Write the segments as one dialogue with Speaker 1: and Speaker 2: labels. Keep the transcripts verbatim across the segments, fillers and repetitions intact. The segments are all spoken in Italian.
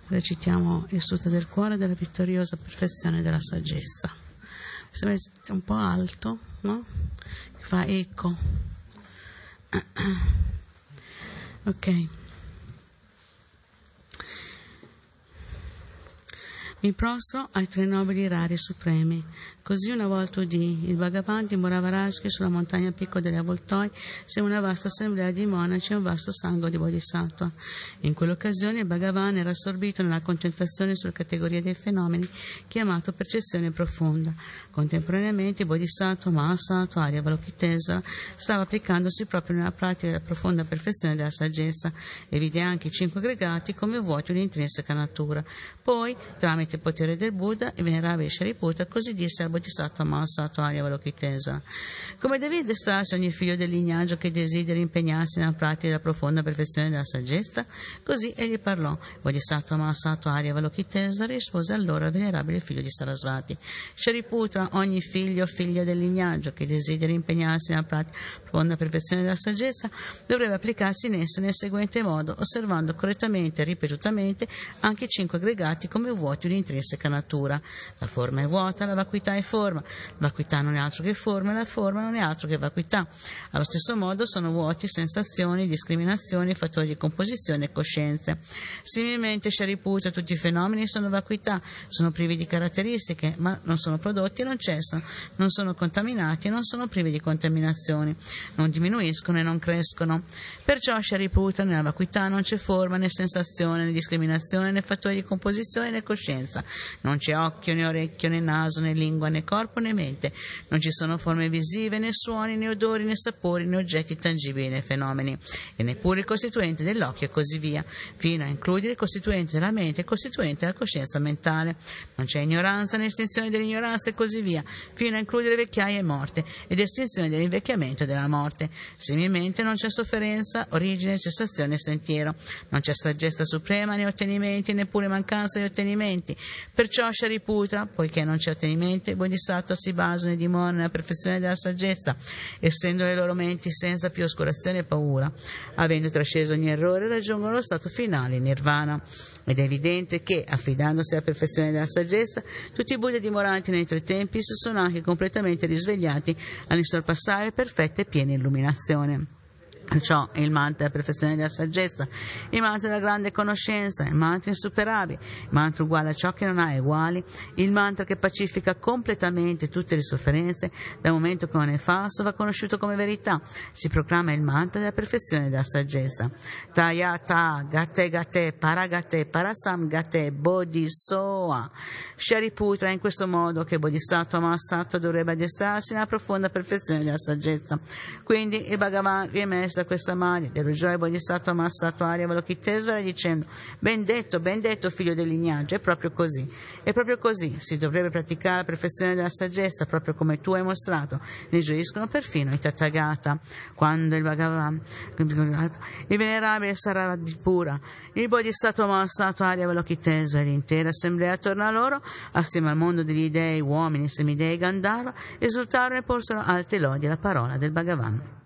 Speaker 1: recitiamo il Sutta del cuore della vittoriosa perfezione della saggezza. Sembra è un po' alto, no? Fa eco. Ok. Mi prostro ai tre nobili rari supremi. Così una volta udì il Bhagavan dimorava Rajki sulla montagna picco degli avvoltoi, insieme a una vasta assemblea di monaci e un vasto sangue di bodhisattva. In quell'occasione il Bhagavan era assorbito nella concentrazione sulla categoria dei fenomeni chiamato percezione profonda. Contemporaneamente il bodhisattva Mahasattva Arya Avalokitesvara stava applicandosi proprio nella pratica della profonda perfezione della saggezza e vide anche i cinque aggregati come vuoti di intrinseca natura. Poi, tramite il potere del Buddha, il venerabile Shariputra così disse al bodhisattva Mahasattva Arya Avalokitesvara: come deve addestrarsi ogni figlio del lignaggio che desideri impegnarsi nella pratica della profonda perfezione della saggezza? Così egli parlò. Il bodhisattva Mahasattva Arya Avalokitesvara rispose allora al venerabile figlio di Sarasvati: Shariputra, ogni figlio o figlia del lignaggio che desideri impegnarsi nella pratica della profonda perfezione della saggezza dovrebbe applicarsi in essa nel seguente modo, osservando correttamente e ripetutamente anche i cinque aggregati come vuoti di intrinseca natura. La forma è vuota, la vacuità è forma, la vacuità non è altro che forma e la forma non è altro che vacuità. Allo stesso modo sono vuoti sensazioni, discriminazioni, fattori di composizione e coscienze. Similmente Shariputra, tutti i fenomeni sono vacuità, sono privi di caratteristiche, ma non sono prodotti e non cessano, non sono contaminati e non sono privi di contaminazioni, non diminuiscono e non crescono. Perciò Shariputra, nella vacuità non c'è forma né sensazione né discriminazione né fattori di composizione né coscienza. Non c'è occhio né orecchio né naso né lingua né corpo né mente. Non ci sono forme visive né suoni né odori né sapori né oggetti tangibili né fenomeni, e neppure il costituente dell'occhio e così via, fino a includere il costituente della mente e il costituente della coscienza mentale. Non c'è ignoranza né estinzione dell'ignoranza e così via, fino a includere vecchiaia e morte ed estinzione dell'invecchiamento e della morte. Similmente non c'è sofferenza, origine, cessazione e sentiero. Non c'è saggezza suprema né ottenimenti, neppure mancanza di ottenimenti. Perciò Shariputra, poiché non c'è ottenimenti, i bodhisattva si basano e dimorano nella perfezione della saggezza, essendo le loro menti senza più oscurazione e paura. Avendo trasceso ogni errore, raggiungono lo stato finale, nirvana. Ed è evidente che, affidandosi alla perfezione della saggezza, tutti i Buddha dimoranti nei tre tempi si sono anche completamente risvegliati all'insorpassare perfetta e piena illuminazione. Ciò è il mantra della perfezione della saggezza, il mantra della grande conoscenza, il mantra insuperabile, il mantra uguale a ciò che non ha uguali, il mantra che pacifica completamente tutte le sofferenze. Dal momento che non è falso va conosciuto come verità. Si proclama il mantra della perfezione della saggezza. Tayata gate gate paragate parasam gate bodhisoa. Shariputra, è in questo modo che Bodhisattva Mahasattva dovrebbe addestrarsi nella profonda perfezione della saggezza. Quindi il Bhagavan riemerse a questa maglia delugiò il Bodhisattva Mahasattva Arya Avalokitesvara dicendo: ben detto, ben detto figlio del lignaggio, è proprio così, è proprio così, si dovrebbe praticare la perfezione della saggezza proprio come tu hai mostrato, ne gioiscono perfino i Tathagata. Quando il Bhagavan, il venerabile Saradipura, il Bodhisattva Mahasattva Arya Avalokitesvara e l'intera assemblea attorno a loro, assieme al mondo degli dei, uomini, semidei, Gandharva, esultarono e porsero alte lodi alla parola del Bhagavan.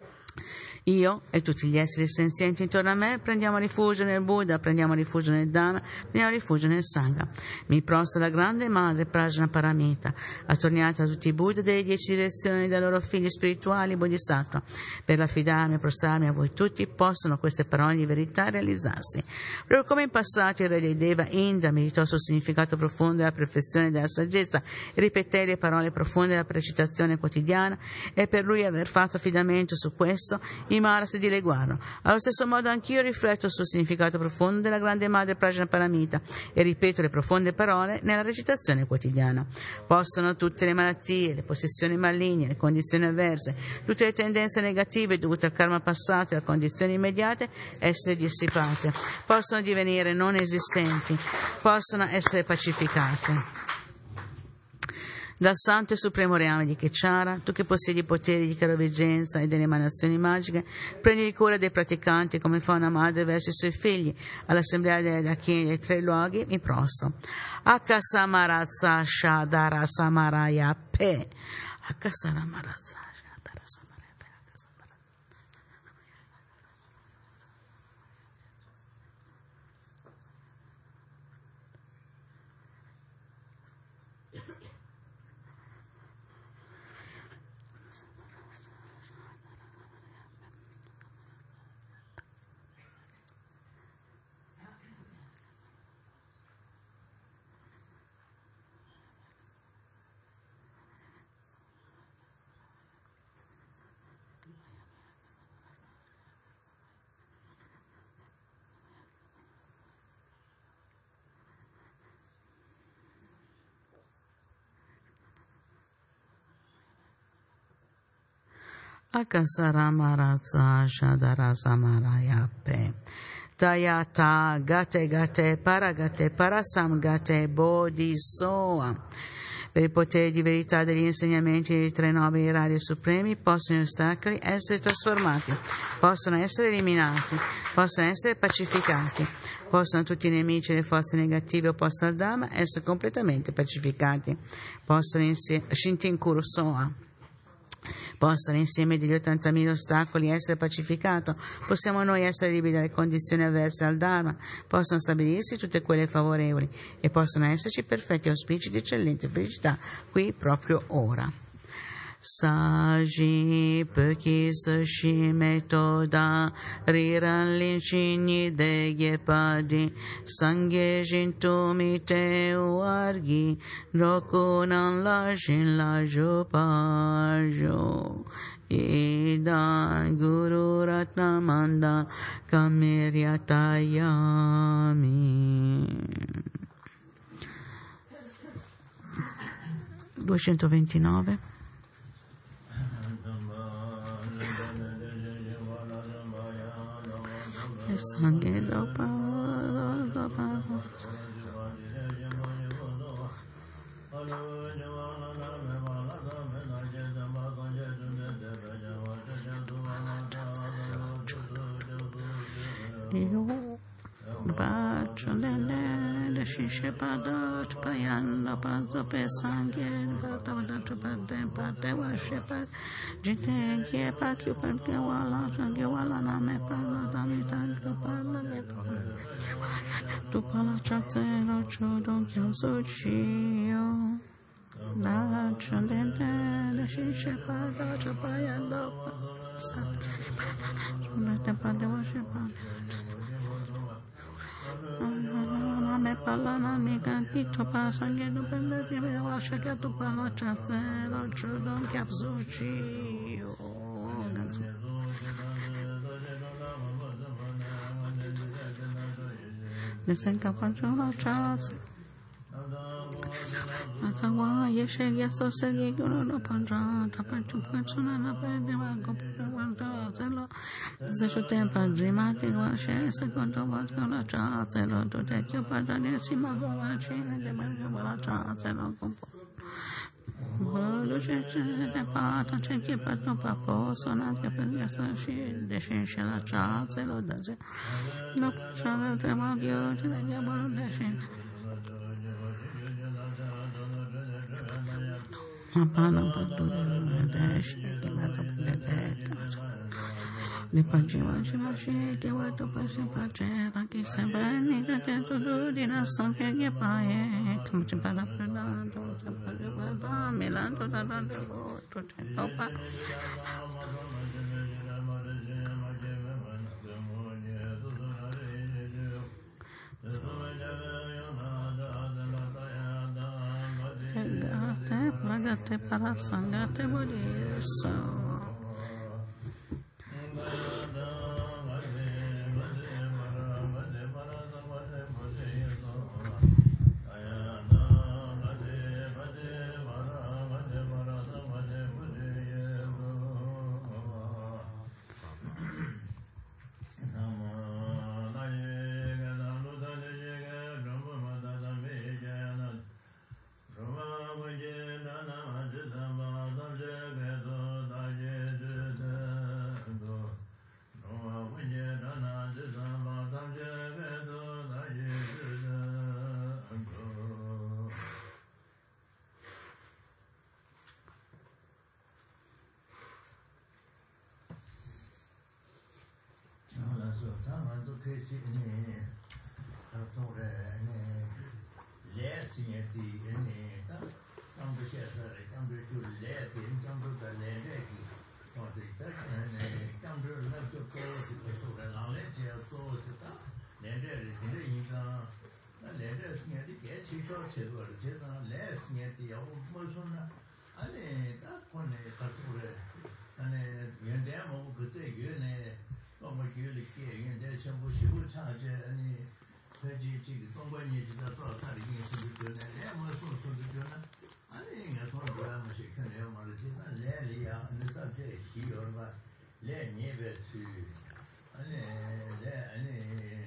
Speaker 1: Io e tutti gli esseri senzienti intorno a me prendiamo rifugio nel Buddha, prendiamo rifugio nel Dhamma, prendiamo rifugio nel Sangha. Mi prostro alla grande madre Prajnaparamita, attorniata da tutti i Buddha delle dieci direzioni dai loro figli spirituali Bodhisattva. Per affidarmi e prostrarmi a voi tutti possono queste parole di verità realizzarsi. Proprio come in passato il re dei Deva Indra meditò sul significato profondo della perfezione della saggezza e ripeté le parole profonde della precitazione quotidiana, e per lui aver fatto affidamento su questo i Mara si dileguarono. Allo stesso modo anch'io rifletto sul significato profondo della grande madre Prajnaparamita e ripeto le profonde parole nella recitazione quotidiana. Possono tutte le malattie, le possessioni maligne, le condizioni avverse, tutte le tendenze negative dovute al karma passato e a condizioni immediate essere dissipate, possono divenire non esistenti, possono essere pacificate. Dal santo e supremo reame di Kechara, tu che possiedi i poteri di chiaroveggenza e delle emanazioni magiche, prendi cura dei praticanti come fa una madre verso i suoi figli. All'assemblea delle Dakini dei tre luoghi mi prostro. Akasamarazza Shadara Samaraya Pe. Akasamarazza. Akasaramaratsa Shadarasamaраyape Tayata Gate Gate Paragate Parasam Gate Bodhisoa. Per il potere di verità degli insegnamenti dei tre nobili radi supremi possono gli ostacoli essere trasformati, possono essere eliminati, possono essere pacificati, possono tutti i nemici e le forze negative opposte al Dhamma essere completamente pacificati, possono insieme Shintin Kuru Soa. Possono insieme degli ottantamila ostacoli essere pacificati, possiamo noi essere liberi dalle condizioni avverse al Dharma, possono stabilirsi tutte quelle favorevoli e possono esserci perfetti auspici di eccellente felicità qui proprio ora. Saji peki sashi metoda riran linchini degye padi sangye jintu mite uargi rokunan la shin la jopajo idan guru ratnamanda kamiryatayami. duecentoventinove. Sangue do Palo do Palo io bacio le scisce padot payando pazzo per sangue patato per tempo te washe per gente che pa che per che wala sangue wala na me parla da mi tanto parla ne tu parla chatero chodo che so chio la chandente le scisce padot payando sangue te parla washe per me parla na mica chi to passa che non prende che mi lascia che tu parla chatero chodo che so chio Nesen kapanchola chas Atawa yeshe yeso sergi guru no panja tapanchu panchuna na pende ma kopanta zelo zecho tempa drima ke washe secondo vatana cha zelo to te kyo padane sima go washe ne ma go cha zelo kompo Volo c'è c'è pata c'è che per non papo sono che per questo sci desce la chance lo da c'è no c'è tre ma io ci vediamo desce ma pana per due desce che va a vedere le pagine ci lasci che va a passare pace da che se bene che tu di naso che che pae come ci parla per da da Milano da da to topa Gate, plagate para sangate bodhiso
Speaker 2: 아니 가서 뭐라면 시켜내요 말이지만 레리아 늦었지 시어가 레 예배치 아니 레 아니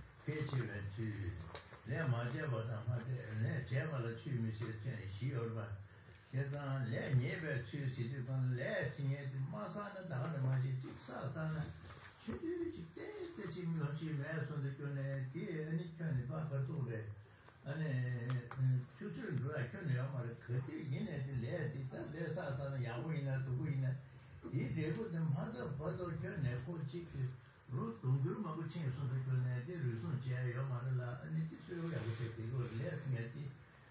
Speaker 2: 배치배치 레 맞아보다 맞아 레 제발로 취미시에 시어가 제가 레 예배치 시도는 레 신의 마사는 다른 맛이 직사다는 최대지 때때 지금 역시 매선도 전에 뒤에 아니 편이 바꿔도래 아니 주주를 누가 편해요 말을 그때 얘네들 내야지 내 사사는 야구이나 누구이나 이 대부분 하다 봐도 견내 고치 로 동그르마고 친구들 견내 대루선 제요 말라 아니 기술을 하고 되고 레스면지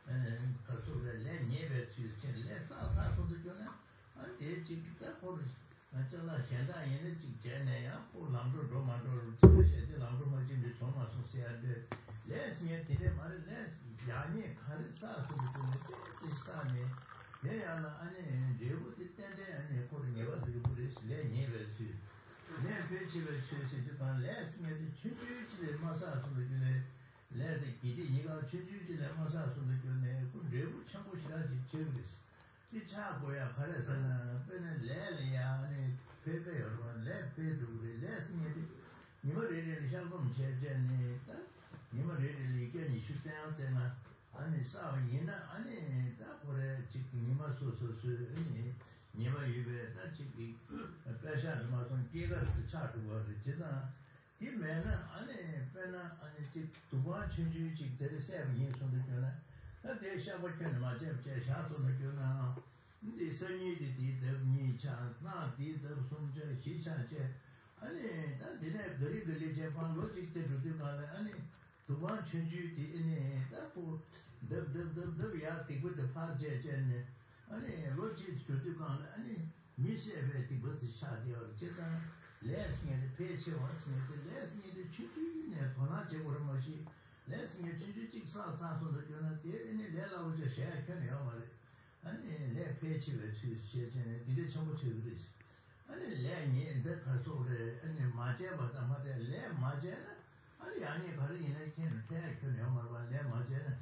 Speaker 2: 가서 레 예배 주신 레 사사도 견내 아니 대지기다 보르 맞잖아 현在얘네 직전에야 폴람도 로마도 제대 람도 맞는데 정말 소시아데 레스면 되게 말을 레스 야니 가르사 소리도 있다네 내야나 아니 제부터 때데 아니 코르네가 그리고레스 레 예베스 레 베치베 쉐시도 반 레스면 춘주지레 마사 소리네 레데 기디 이가 춘주지레 마사 소리네 그 레부 참고시라지 제르스 이 차고야 가르사나 빼는 레레야 아니 페데 여러분 레 페두레 레스면 이거를 샤금 제제니 이거를 이게 니슈테한테나 아니 싸우이나 아니 다 그래 지금 이마 소소소 아니 이마 이베 다 지금 배샤 마선 끼가 차도 거를 제가 이면은 아니 빼나 아니 지 두번 천주 지 데르세 인손도 되나 나 대샤 버튼 맞아 제 샤소는 되나 근데 선이디 디더니 차나 디더 손제 시차제 아니 나 디네 거리 거리 제판 로직 때 두두가네 아니 두번 천주 디네 다고 더더더더야 티고도 파제제네 아니 로직 두두가네 아니 미세베 티고도 샤디어 제가 레스니에 페이지 왔으면 레스니에 추추네 도나제고로 뭐시 레스니에 추추직 사사소도 되나 데네 레라오제 샤케네요 말이 아니 레 페이지에 추시제네 디데 전부 제그리스 아니 레니 인데 가서래 아니 마제바다 마데 레 마제나 아니 아니 바로 이네 캔 태케네요 말바 레 마제나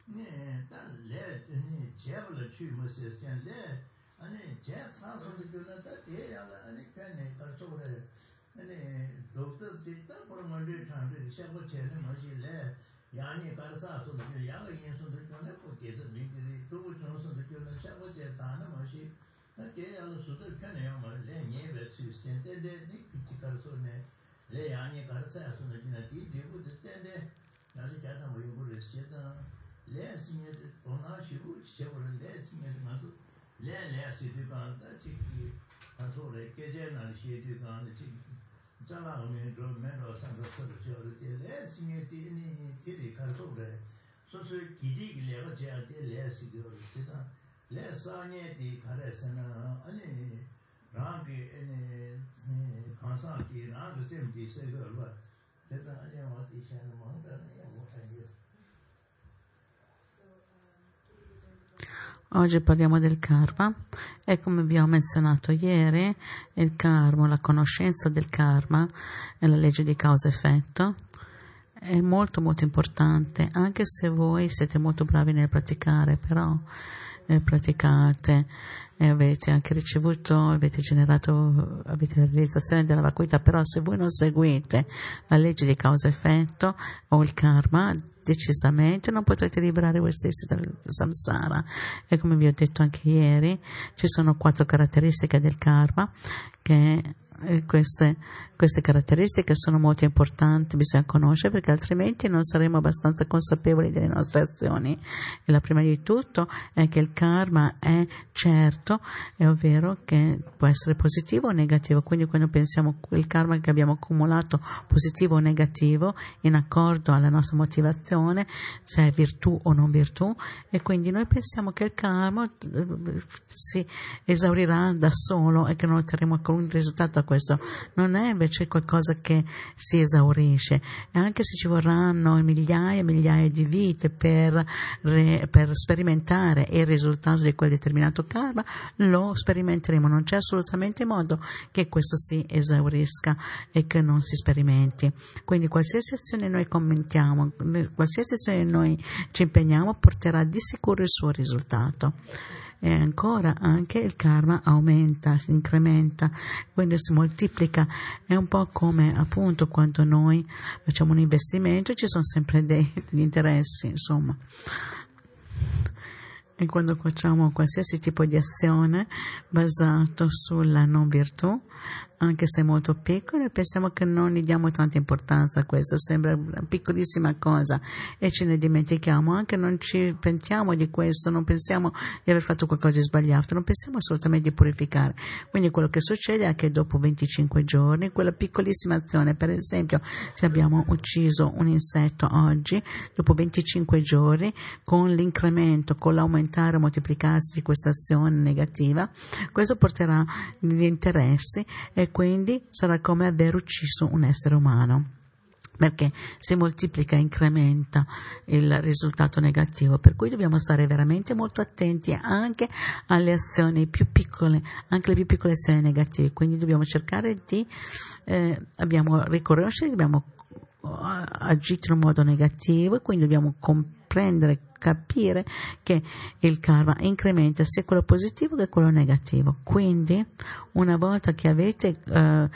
Speaker 2: 네단레 아니 제블을 취무스 젠레 아니 제 사소도 되나다 대야라 아니 캔네 가서래 아니 독터 됐다 보면은 참데 샤고 제는 뭐지래 야니 가르사소도 야가 인소도 전에 포게도 민들이 또 전소도 전에 샤고 제다는 뭐지 대야로 수도 캔네요 말레 예베 시스템데 니 피티카소네 레 야니 가르사소도 지나디 디부도 텐데 나도 자다 뭐 이거를 시다 레스미에 도나시고 제벌 레스미에 나도 레레 시디간다 지키 가서래 계제나 시디간다 지키 자라오면 좀 맨로 상가서도 저를 레스미에 티니 티리 가서래 소소 기디기래가 제한테 레스기로 시다 레사니에 디 가레스나 아니 라게 에네 간사티 라게 셈디 세거와 대단 아니야 어디 샤는 뭔가네 못하게
Speaker 1: Oggi parliamo del karma e come vi ho menzionato ieri, il karma, la conoscenza del karma e la legge di causa-effetto è molto molto importante, anche se voi siete molto bravi nel praticare, però eh, praticate e avete anche ricevuto, avete generato, avete la realizzazione della vacuità, però se voi non seguite la legge di causa-effetto o il karma, decisamente non potrete liberare voi stessi dal samsara. E come vi ho detto anche ieri, ci sono quattro caratteristiche del karma che eh, queste, queste caratteristiche sono molto importanti, bisogna conoscere perché altrimenti non saremo abbastanza consapevoli delle nostre azioni. E la prima di tutto è che il karma è certo, è ovvero che può essere positivo o negativo, quindi quando pensiamo il karma che abbiamo accumulato positivo o negativo in accordo alla nostra motivazione, se è virtù o non virtù, e quindi noi pensiamo che il karma si esaurirà da solo e che non otterremo alcun risultato da questo. Non è invece c'è qualcosa che si esaurisce, e anche se ci vorranno migliaia e migliaia di vite per, re, per sperimentare il risultato di quel determinato karma, lo sperimenteremo. Non c'è assolutamente modo che questo si esaurisca e che non si sperimenti. Quindi qualsiasi azione noi commentiamo, qualsiasi azione noi ci impegniamo, porterà di sicuro il suo risultato. E ancora anche il karma aumenta, si incrementa, quindi si moltiplica. È un po' come appunto quando noi facciamo un investimento, ci sono sempre dei, degli interessi, insomma. E quando facciamo qualsiasi tipo di azione basato sulla non virtù, anche se molto piccole, pensiamo che non gli diamo tanta importanza a questo, sembra una piccolissima cosa e ce ne dimentichiamo, anche non ci pentiamo di questo, non pensiamo di aver fatto qualcosa di sbagliato, non pensiamo assolutamente di purificare. Quindi quello che succede è che dopo venticinque giorni, quella piccolissima azione, per esempio se abbiamo ucciso un insetto oggi, dopo venticinque giorni, con l'incremento, con l'aumentare o moltiplicarsi di questa azione negativa, questo porterà gli interessi e quindi sarà come aver ucciso un essere umano, perché si moltiplica e incrementa il risultato negativo. Per cui dobbiamo stare veramente molto attenti anche alle azioni più piccole, anche le più piccole azioni negative. Quindi dobbiamo cercare di eh, abbiamo riconoscere, dobbiamo agire in un modo negativo e quindi dobbiamo comprendere, capire che il karma incrementa sia quello positivo che quello negativo. Quindi una volta che avete eh,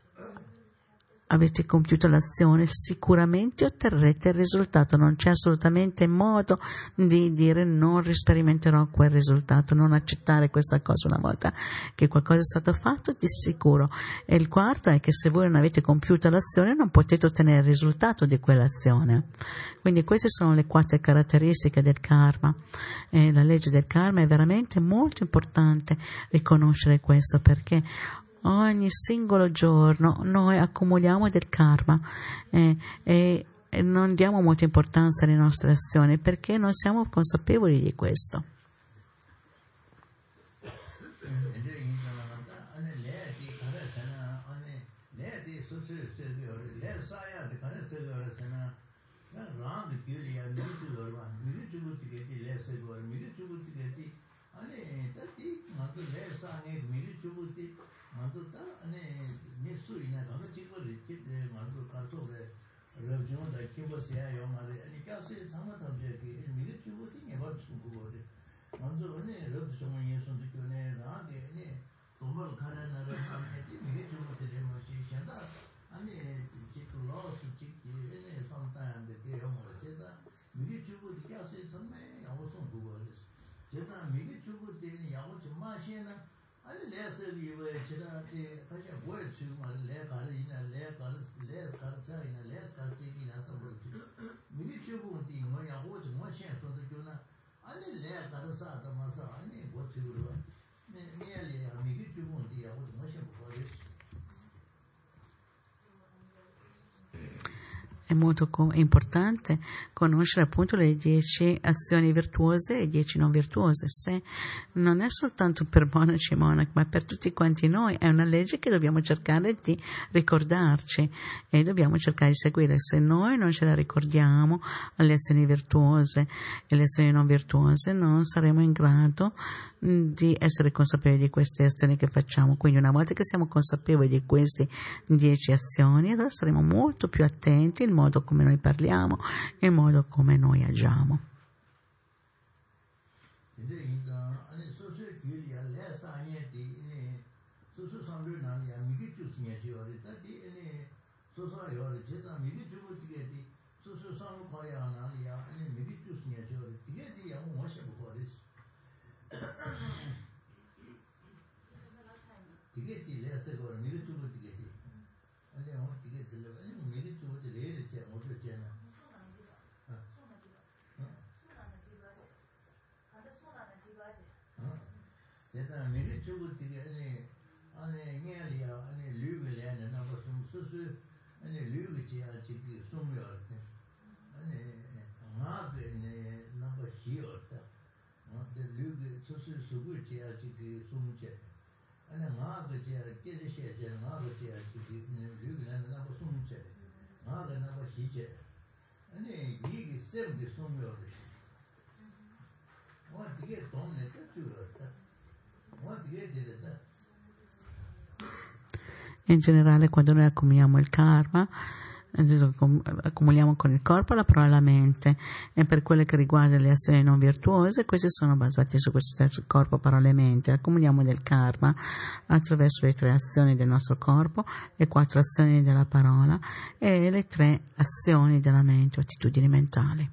Speaker 1: avete compiuto l'azione, sicuramente otterrete il risultato. Non c'è assolutamente modo di dire non risperimenterò quel risultato, non accettare questa cosa una volta che qualcosa è stato fatto, di sicuro. E il quarto è che se voi non avete compiuto l'azione non potete ottenere il risultato di quell'azione. Quindi queste sono le quattro caratteristiche del karma. E la legge del karma è veramente molto importante riconoscere questo, perché ogni singolo giorno noi accumuliamo del karma eh, e, e non diamo molta importanza alle nostre azioni perché non siamo consapevoli di questo. È molto co- importante conoscere appunto le dieci azioni virtuose e le dieci non virtuose. Se non è soltanto per monaci e monache, ma per tutti quanti noi, è una legge che dobbiamo cercare di ricordarci e dobbiamo cercare di seguire. Se noi non ce la ricordiamo, le azioni virtuose e le azioni non virtuose, non saremo in grado di essere consapevoli di queste azioni che facciamo. Quindi una volta che siamo consapevoli di queste dieci azioni, allora saremo molto più attenti il modo come noi parliamo e il modo come noi agiamo.
Speaker 2: 나가 나가 시제 아니 이게 셈게 소묘를 뭐 되게 돈내 뜻주었다 뭐 되게 되다
Speaker 1: In generale, quando noi accumuliamo il karma, accumuliamo con il corpo la parola e la mente, e per quelle che riguardano le azioni non virtuose, queste sono basate su questo stesso corpo, parola e mente. Accumuliamo del karma attraverso le tre azioni del nostro corpo, le quattro azioni della parola e le tre azioni della mente o attitudini mentali.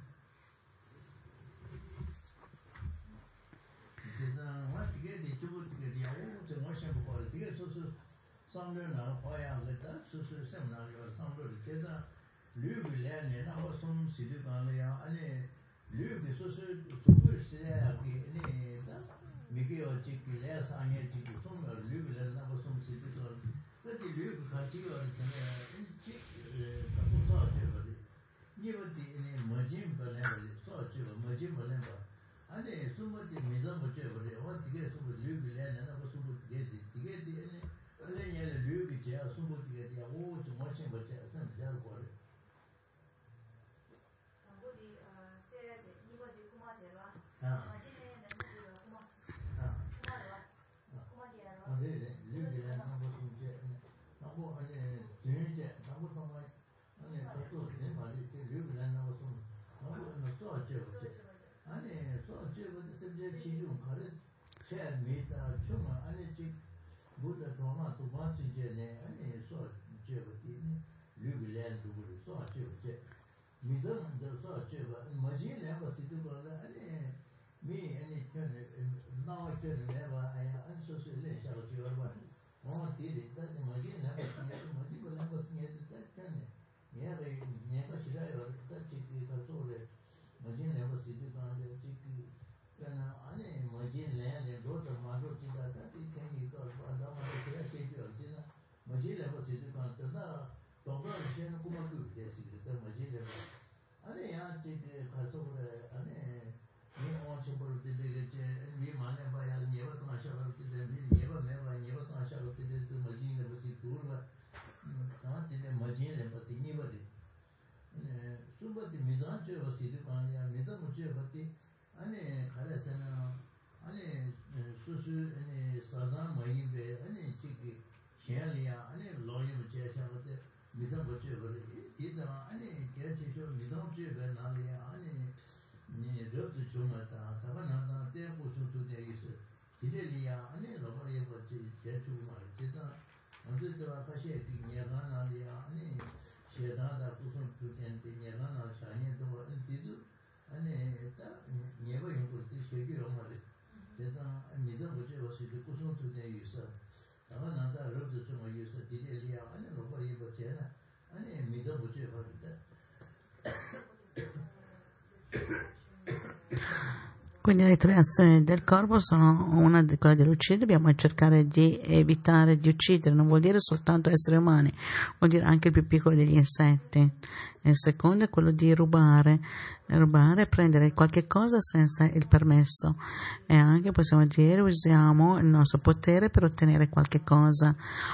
Speaker 1: Quindi le tre azioni del corpo sono una di quella dell'uccidere, dobbiamo cercare di evitare di uccidere, non vuol dire soltanto esseri umani, vuol dire anche il più piccolo degli insetti. E il secondo è quello di rubare, rubare, prendere qualche cosa senza il permesso, e anche possiamo dire usiamo il nostro potere per ottenere qualche cosa,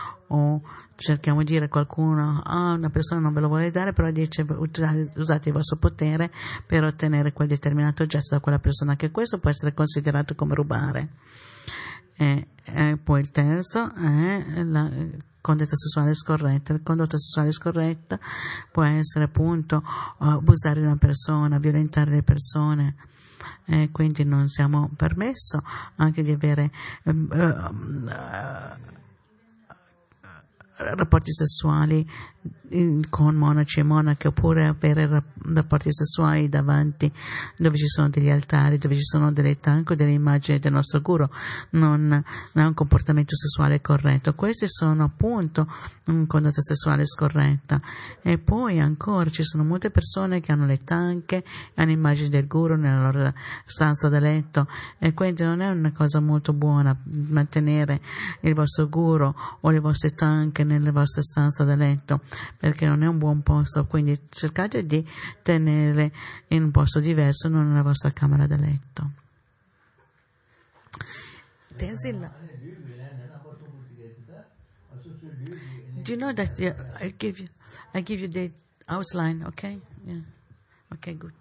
Speaker 1: o cerchiamo di dire a qualcuno, ah, una persona non ve lo vuole dare, però dice usate, usate il vostro potere per ottenere quel determinato oggetto da quella persona, che questo può essere considerato come rubare. E, e poi il terzo è la condotta sessuale scorretta. La condotta sessuale scorretta può essere appunto abusare di una persona, violentare le persone, e quindi non siamo permesso anche di avere uh, uh, rapporti sessuali con monaci e monache, oppure avere rapporti sessuali davanti dove ci sono degli altari, dove ci sono delle tanche o delle immagini del nostro guru. Non, non è un comportamento sessuale corretto. Questi sono appunto un condotta sessuale scorretta. E poi ancora ci sono molte persone che hanno le tanche, hanno immagini del guru nella loro stanza da letto, e quindi non è una cosa molto buona mantenere il vostro guru o le vostre tanche nelle vostre stanze da letto, perché non è un buon posto. Quindi cercate di tenerle in un posto diverso, non nella vostra camera da letto. Tenzin, do you know that uh, I give you, I give you the Outline, okay? Yeah. Okay, good.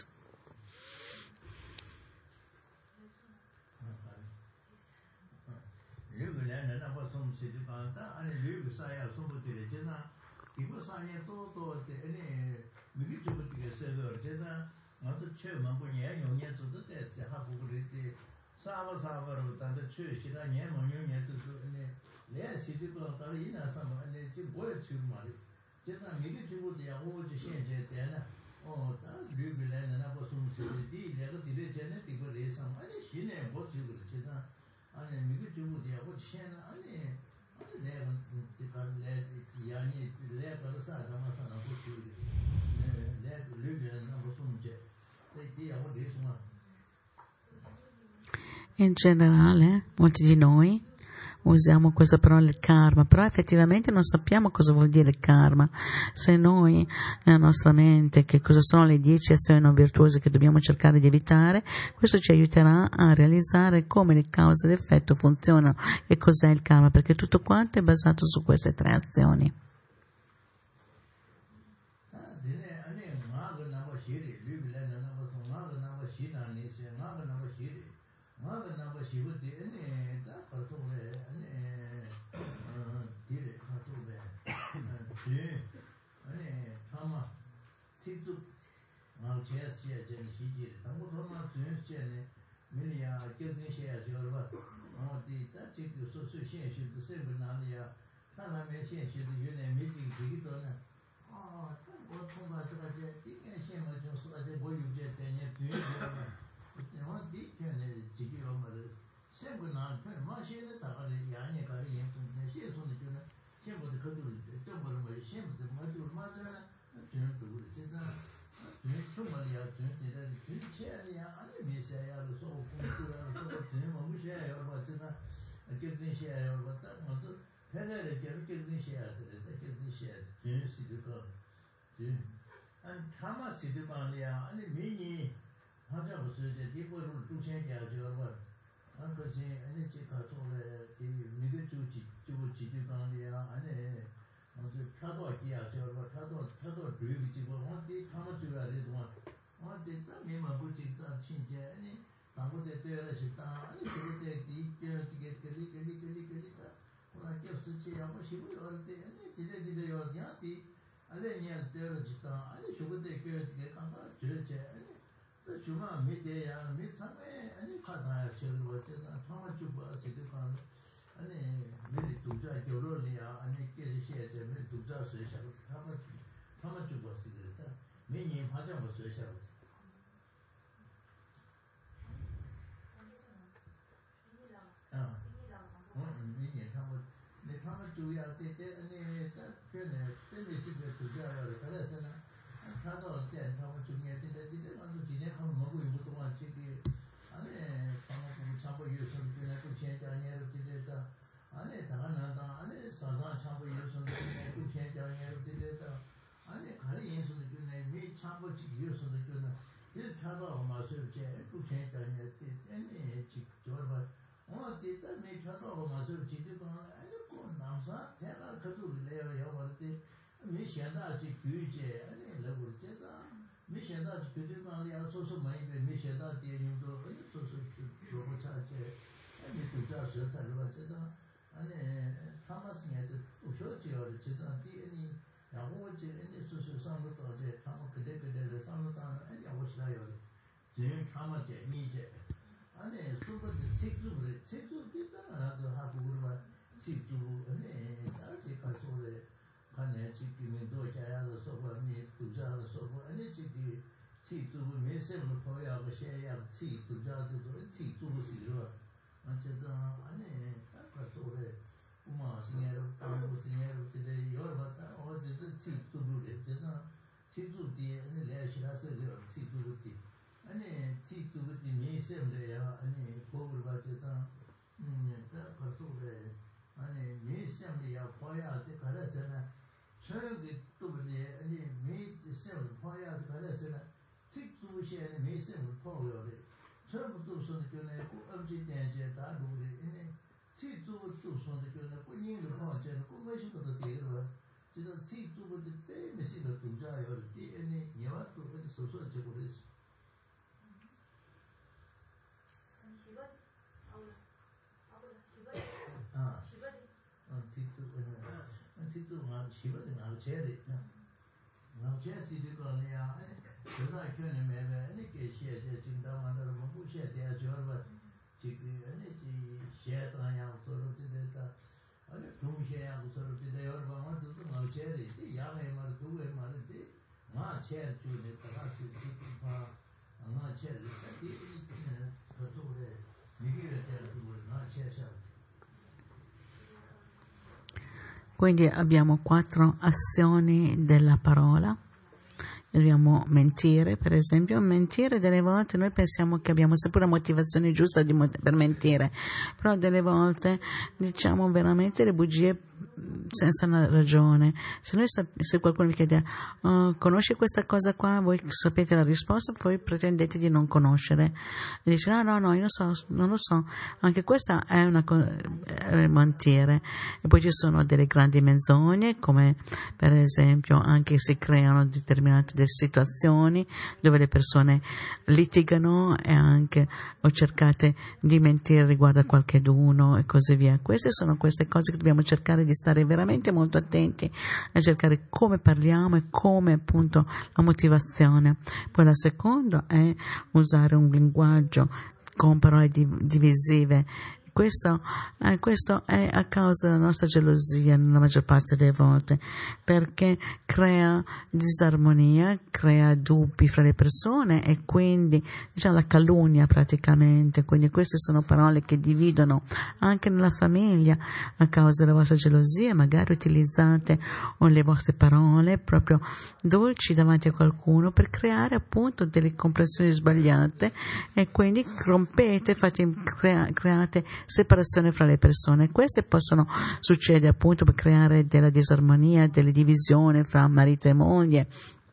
Speaker 2: Sāma sāma rū tānda chū shirā ñe maññu ñe tu su lē sīdhī kua kārī inā sāma jī bōya chūrū mārī jī tā mīgī chūgū tī yā hō chī shēn chē tēnā o tā lū bī lē nā nā pa sūm sīdhī tī lē kā tī rē chē nē tī kua rē sāma anī shī nē bō chūgū rī chē tā anī mīgī chūgū tī yā hō chī shēn nā anī lē kā tī kā lē yā nī lē kā rā sā kā mā sā nā hō chūgū rī lē lū bī lē nā pa sūm chē tī yā hō rē sūma.
Speaker 1: In generale, molti di noi usiamo questa parola il karma, però effettivamente non sappiamo cosa vuol dire karma. Se noi, nella nostra mente, che cosa sono le dieci azioni non virtuose che dobbiamo cercare di evitare, questo ci aiuterà a realizzare come le cause ed effetto funzionano e cos'è il karma, perché tutto quanto è basato su queste tre azioni.
Speaker 2: 지금 티투부터 때면서 동자요. 디에네 예와도 어디 소소 제고 그랬어. 아, 어, 티투, 어, 티투 막 시버든 아, 제리. 나 제시들 거냐. 제가 교는 매매 이렇게 시에 지금 담아서 뭐 시에 대해 저러 지금 아니지 시에 당하냐 서로 되다. 아니 동시에하고 서로 되다 여러 번 듣도 막 제리. 야매 말 두에 말인데 나 제일 주는 다가 지금 봐. 나 제일 이 그쪽에 미기에 대해서 나 제일
Speaker 1: Quindi abbiamo quattro azioni della parola. Dobbiamo mentire, per esempio. Mentire delle volte noi pensiamo che abbiamo sempre una motivazione giusta di, per mentire, però delle volte diciamo veramente le bugie senza una ragione. Se, noi, se qualcuno mi chiede oh, conosci questa cosa qua, voi sapete la risposta, poi pretendete di non conoscere e dice no no no io non, so, non lo so. Anche questa è una è mentire. E poi ci sono delle grandi menzogne, come per esempio anche si creano determinate situazioni dove le persone litigano e anche o cercate di mentire riguardo a qualcheduno e così via. Queste sono queste cose che dobbiamo cercare di stare veramente molto attenti a cercare come parliamo e come appunto la motivazione. Poi la seconda è usare un linguaggio con parole divisive. Questo, eh, questo è a causa della nostra gelosia nella maggior parte delle volte, perché crea disarmonia, crea dubbi fra le persone e quindi diciamo la calunnia praticamente. Quindi queste sono parole che dividono anche nella famiglia a causa della vostra gelosia. Magari utilizzate le vostre parole proprio dolci davanti a qualcuno per creare appunto delle comprensioni sbagliate e quindi rompete, fate, crea, create separazione fra le persone. Queste possono succedere appunto per creare della disarmonia, delle divisioni fra marito e moglie,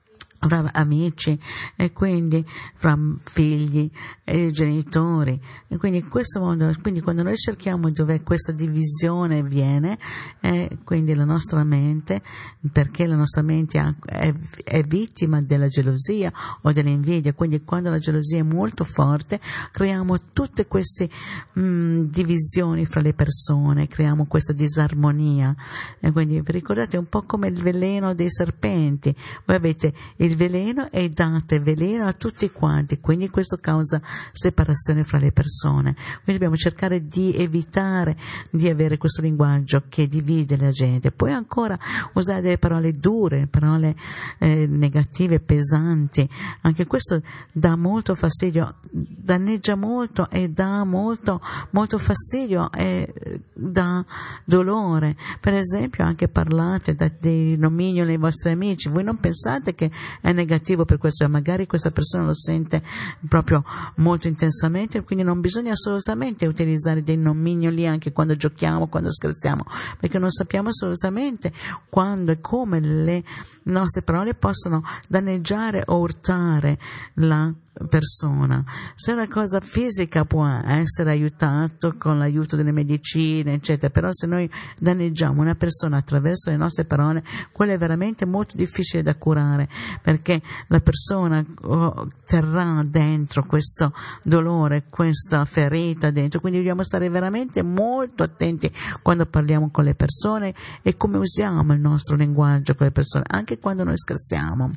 Speaker 1: fra amici e quindi fra figli e genitori. E quindi in questo modo, quindi quando noi cerchiamo dove questa divisione viene, è quindi la nostra mente, perché la nostra mente è, è vittima della gelosia o dell'invidia. Quindi quando la gelosia è molto forte creiamo tutte queste mh, divisioni fra le persone, creiamo questa disarmonia. E quindi vi ricordate un po' come il veleno dei serpenti. Voi avete il veleno e date veleno a tutti quanti, quindi questo causa separazione fra le persone. Quindi dobbiamo cercare di evitare di avere questo linguaggio che divide la gente. Poi ancora usare delle parole dure, parole eh, negative, pesanti. Anche questo dà molto fastidio, danneggia molto e dà molto, molto fastidio e dà dolore. Per esempio anche parlate dei nomignoli ai vostri amici, voi non pensate che è negativo per questo, magari questa persona lo sente proprio molto intensamente, quindi non bisogna assolutamente utilizzare dei nomignoli anche quando giochiamo, quando scherziamo, perché non sappiamo assolutamente quando e come le nostre parole possono danneggiare o urtare la persona. Se una cosa fisica può essere aiutato con l'aiuto delle medicine eccetera, però se noi danneggiamo una persona attraverso le nostre parole, quello è veramente molto difficile da curare, perché la persona oh, terrà dentro questo dolore, questa ferita dentro. Quindi dobbiamo stare veramente molto attenti quando parliamo con le persone e come usiamo il nostro linguaggio con le persone, anche quando noi scherziamo.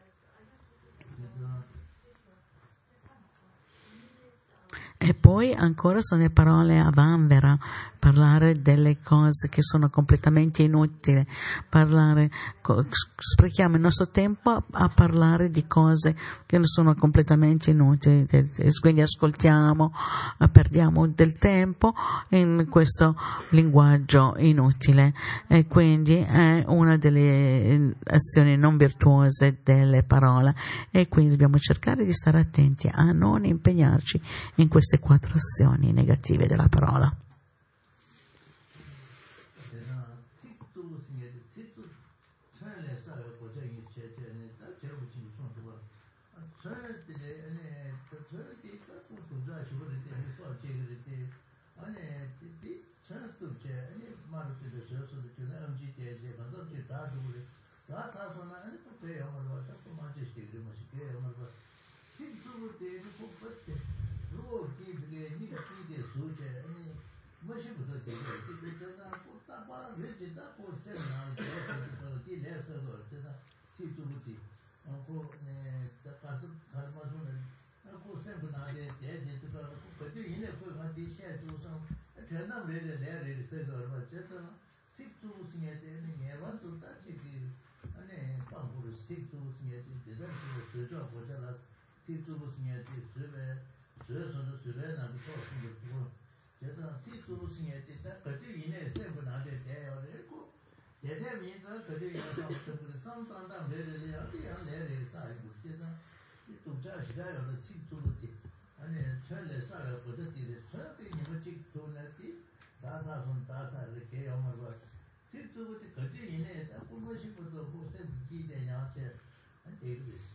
Speaker 1: E poi ancora sono le parole a vanvera, parlare delle cose che sono completamente inutili, parlare, sprechiamo il nostro tempo a parlare di cose che sono completamente inutili, quindi ascoltiamo, perdiamo del tempo in questo linguaggio inutile e quindi è una delle azioni non virtuose delle parole e quindi dobbiamo cercare di stare attenti a non impegnarci in queste quattro azioni negative della parola.
Speaker 2: 다다 소나 아니 그때 영어로 자꾸 맞으시게 되면 쉽게 영어로 진짜로 되는 거 같아. 로 기브게 니가 기대 소제 아니 뭐시부터 되게 그때나 꽃다바 레지다 포세나 그래서 뒤에서도 제가 시주부지 어고네 가서 가르마주는 고 생분하게 대제도 그때 이내 그가 뒤에 주서 전남 레레 레레 세서 어쨌든 식주부승에 대한 예반도 따지기 아니 방구를 식주부승에 대한 저저 보자라 식주부승에 대한 저서도 저래나 또 제가 식주부승에 대한 그때 이내 생분하게 대여를 대대민도 그때 이어서 그 상당당 레레레 어디야 레레 사이고 제가 도자 시대의 식주부지 아니 전에 살아 보듯이 저한테 이거 식주나티 다사선 다사를 개엄을 실제로부터 그때 이내 딱 꿈으시고도 무슨 기대냐체 안 되겠어.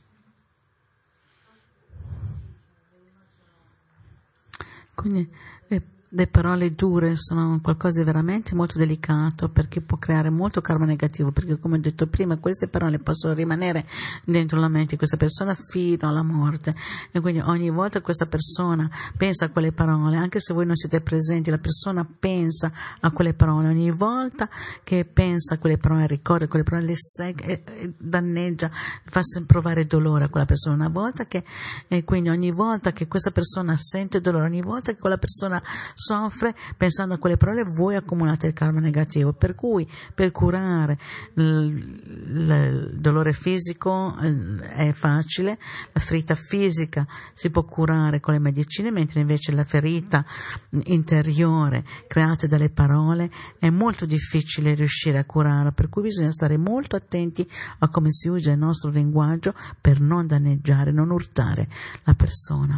Speaker 1: Quindi le, le parole dure sono qualcosa di veramente molto delicato, perché può creare molto karma negativo, perché come ho detto prima queste parole possono rimanere dentro la mente di questa persona fino alla morte, e quindi ogni volta questa persona pensa a quelle parole, anche se voi non siete presenti, la persona pensa a quelle parole, ogni volta che pensa a quelle parole, ricorda quelle parole, le segue, eh, danneggia, fa provare dolore a quella persona, una volta che, e quindi ogni volta che questa persona sente dolore, ogni volta che quella persona soffre pensando a quelle parole, voi accumulate il karma negativo, per cui per curare il dolore fisico è facile, la ferita fisica si può curare con le medicine, mentre invece la ferita interiore creata dalle parole è molto difficile riuscire a curare, per cui bisogna stare molto attenti a come si usa il nostro linguaggio per non danneggiare, non urtare la persona.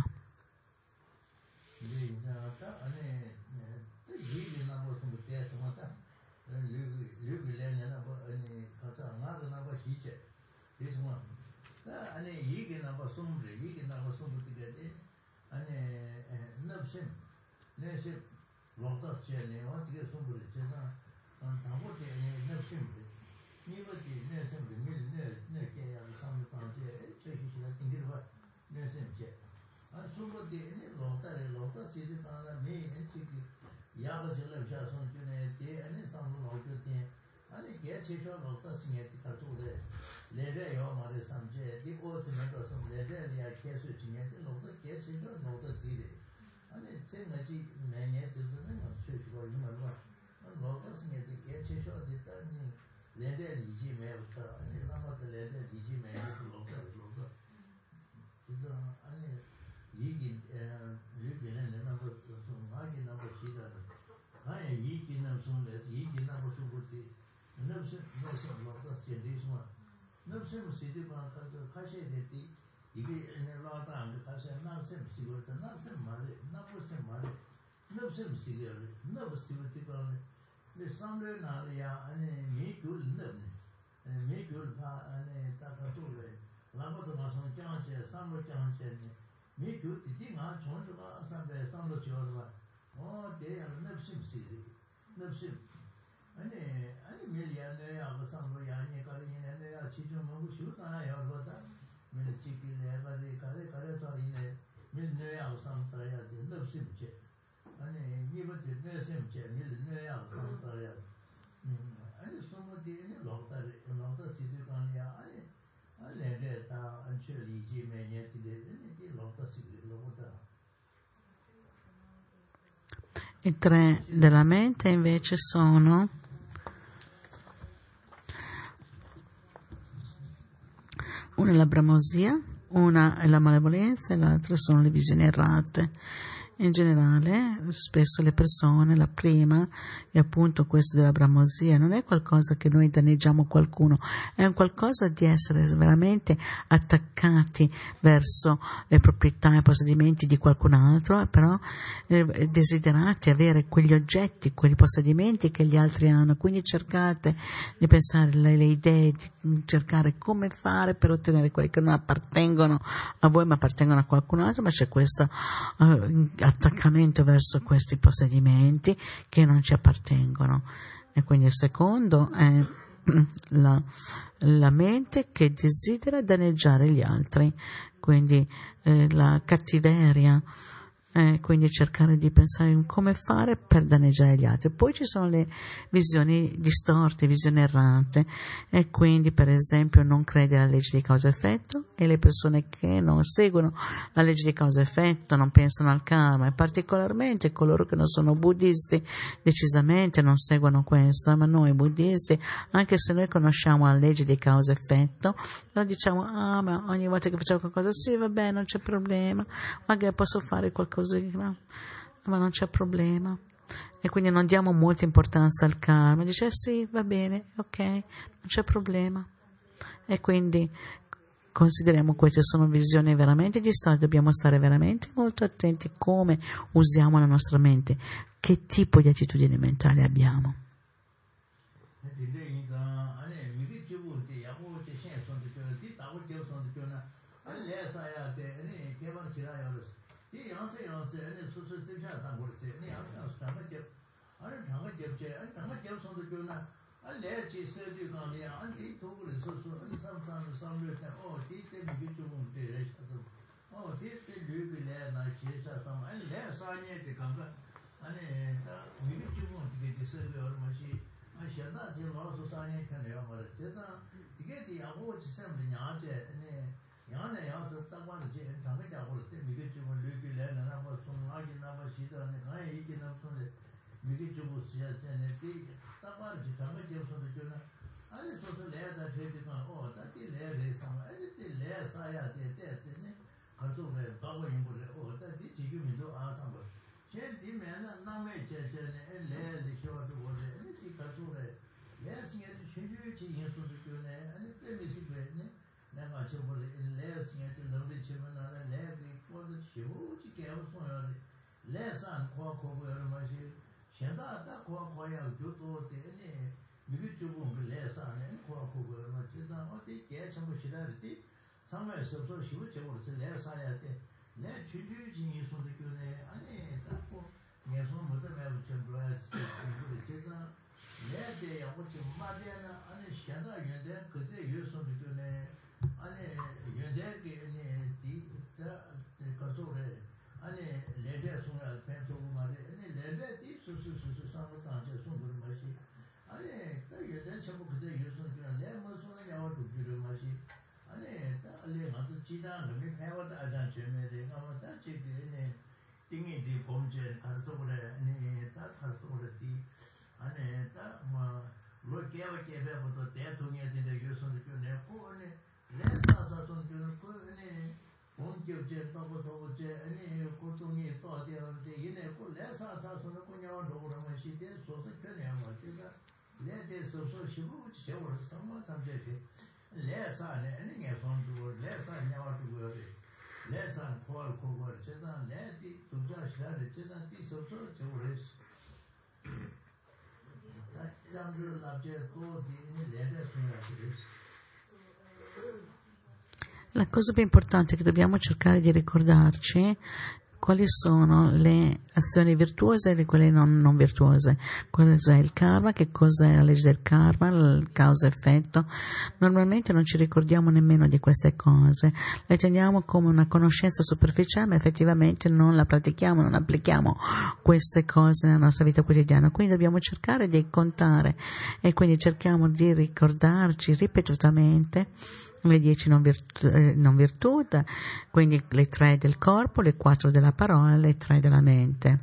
Speaker 1: I tre della mente invece sono una è la bramosia, una è la malevolenza e l'altra sono le visioni errate. In generale, spesso le persone, la prima è appunto questa della bramosia, non è qualcosa che noi danneggiamo qualcuno, è un qualcosa di essere veramente attaccati verso le proprietà e i possedimenti di qualcun altro, però eh, desiderate avere quegli oggetti, quei possedimenti che gli altri hanno, quindi cercate di pensare le, le idee, di cercare come fare per ottenere quelli che non appartengono a voi ma appartengono a qualcun altro, ma c'è questo uh, attaccamento verso questi possedimenti che non ci appartengono. E quindi il secondo è
Speaker 3: la, la mente che desidera danneggiare gli altri, quindi eh, la cattiveria, eh, quindi cercare di pensare in come fare per danneggiare gli altri. Poi ci sono le visioni distorte, visioni errate, e quindi per esempio non credere alla legge di causa-effetto, e le persone che non seguono la legge di causa-effetto, non pensano al karma, e particolarmente coloro che non sono buddisti decisamente non seguono questo, ma noi buddisti, anche se noi conosciamo la legge di causa-effetto, noi diciamo ah ma ogni volta che facciamo qualcosa sì vabbè non c'è problema, magari posso fare qualcosa, no? Ma non c'è problema, e quindi non diamo molta importanza al karma, dice eh sì va bene, ok, non c'è problema, e quindi consideriamo queste sono visioni veramente distorte. Dobbiamo stare veramente molto attenti come usiamo la nostra mente, che tipo di attitudine mentale abbiamo. La cosa più importante è che dobbiamo cercare di ricordarci quali sono le azioni virtuose e quelle non, non virtuose, cos'è il karma, che cos'è la legge del karma, il causa-effetto. Normalmente non ci ricordiamo nemmeno di queste cose, le teniamo come una conoscenza superficiale, ma effettivamente non la pratichiamo, non applichiamo queste cose nella nostra vita quotidiana, quindi dobbiamo cercare di contare, e quindi cerchiamo di ricordarci ripetutamente le dieci non virtù, eh, non virtù, quindi le tre del corpo, le quattro della parola, le tre della mente.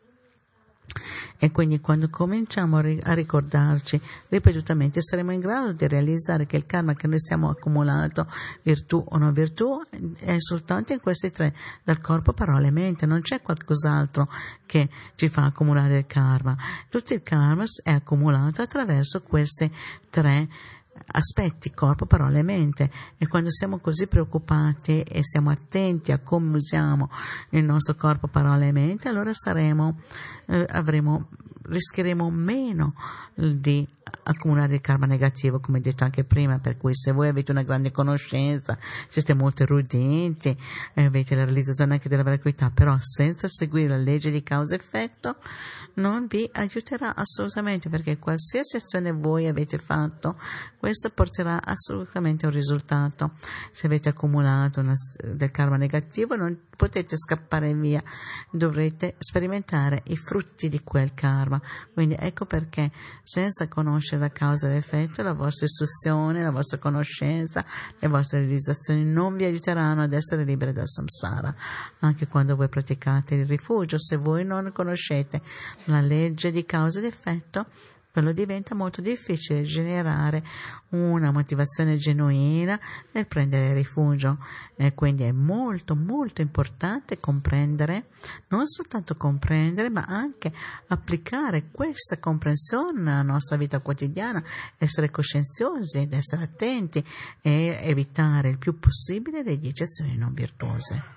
Speaker 3: E quindi quando cominciamo a, ri- a ricordarci ripetutamente saremo in grado di realizzare che il karma che noi stiamo accumulando, virtù o non virtù, è soltanto in questi tre, dal corpo, parola e mente. Non c'è qualcos'altro che ci fa accumulare il karma. Tutto il karma è accumulato attraverso questi tre aspetti, corpo, parola e mente. E quando siamo così preoccupati e siamo attenti a come usiamo il nostro corpo, parola e mente, allora saremo, eh, avremo rischieremo meno di accumulare il karma negativo, come detto anche prima. Per cui se voi avete una grande conoscenza, siete molto eruditi, eh, avete la realizzazione anche della vacuità, però senza seguire la legge di causa e effetto non vi aiuterà assolutamente, perché qualsiasi azione voi avete fatto, questa porterà assolutamente a un risultato. Se avete accumulato una, del karma negativo, non potete scappare via, dovrete sperimentare i frutti di quel karma. Quindi ecco perché senza conoscere la causa e l'effetto, la vostra istruzione, la vostra conoscenza, le vostre realizzazioni non vi aiuteranno ad essere liberi dal samsara. Anche quando voi praticate il rifugio, se voi non conoscete la legge di causa ed effetto, quello diventa molto difficile generare una motivazione genuina nel prendere rifugio, e quindi è molto molto importante comprendere, non soltanto comprendere, ma anche applicare questa comprensione nella nostra vita quotidiana, essere coscienziosi ed essere attenti e evitare il più possibile le dieci azioni non virtuose.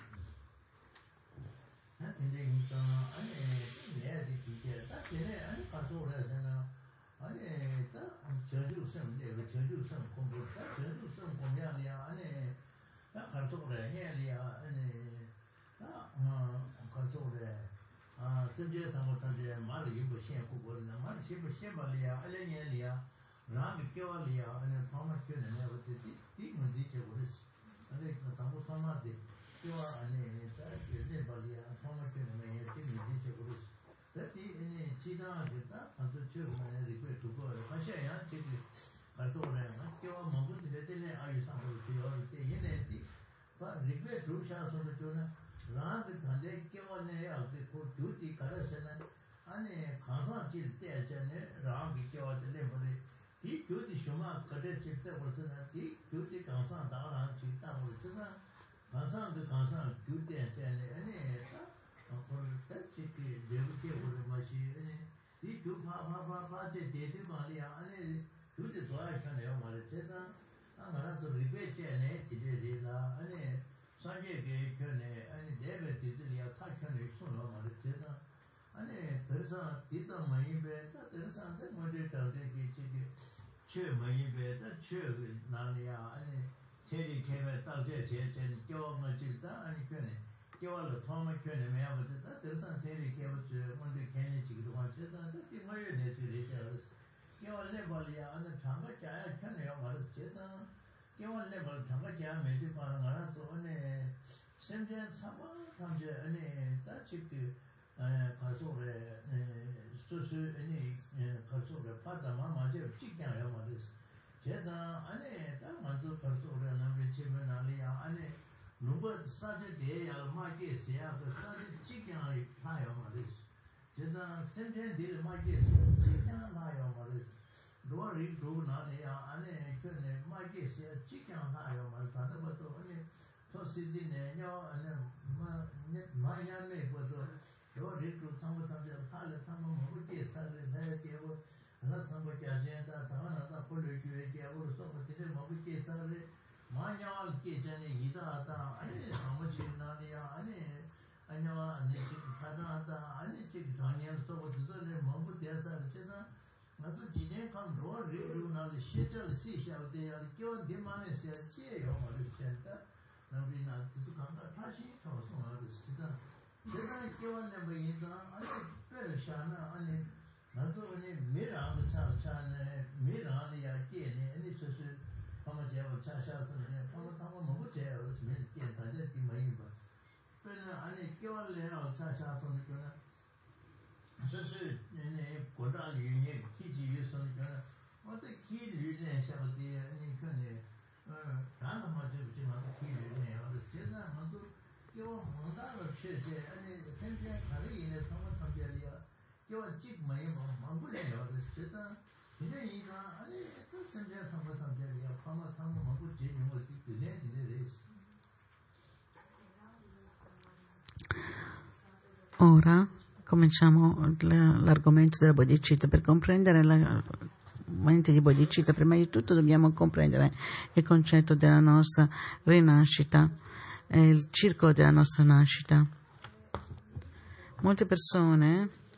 Speaker 3: Ora cominciamo l'argomento della bodhicitta. Per comprendere la mente di bodhicitta, prima di tutto dobbiamo comprendere il concetto della nostra rinascita, il circolo della nostra nascita. Molte persone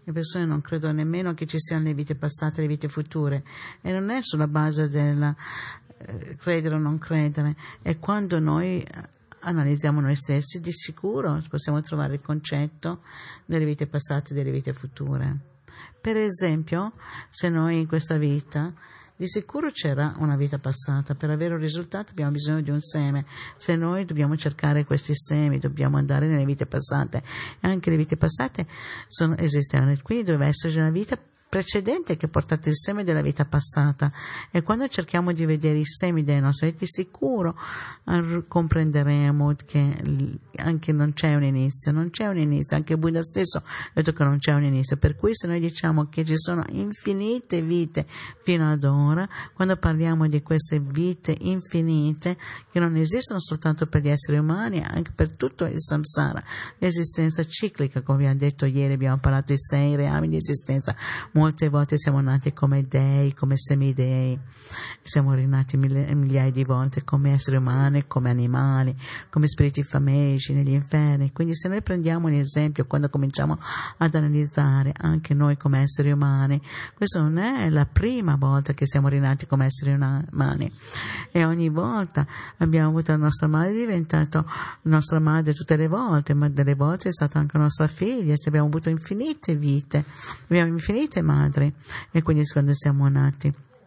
Speaker 3: Le persone non credono nemmeno che ci siano le vite passate e le vite future, e non è sulla base del eh, credere o non credere, è quando noi analizziamo noi stessi, di sicuro possiamo trovare il concetto delle vite passate e delle vite future. Per esempio, se noi in questa vita, di sicuro c'era una vita passata, per avere un risultato abbiamo bisogno di un seme, se noi dobbiamo cercare questi semi, dobbiamo andare nelle vite passate, e anche le vite passate sono, esistevano, quindi doveva esserci una vita precedente che portate il seme della vita passata, e quando cerchiamo di vedere i semi delle nostre vite, sicuro comprenderemo che anche non c'è un inizio, non c'è un inizio, anche Buddha stesso ha detto che non c'è un inizio, per cui se noi diciamo che ci sono infinite vite fino ad ora, quando parliamo di queste vite infinite che non esistono soltanto per gli esseri umani, anche per tutto il samsara, l'esistenza ciclica, come abbiamo detto ieri, abbiamo parlato di sei reami di esistenza. Molte volte siamo nati come dei, come semidei, siamo rinati migliaia di volte come esseri umani, come animali, come spiriti famelici negli inferni. Quindi se noi prendiamo un esempio, quando cominciamo ad analizzare anche noi come esseri umani, questa non è la prima volta che siamo rinati come esseri umani, e ogni volta abbiamo avuto la nostra madre, è diventato nostra madre tutte le volte, ma delle volte è stata anche nostra figlia, se abbiamo avuto infinite vite, abbiamo infinite madri, e quindi quando siamo nati,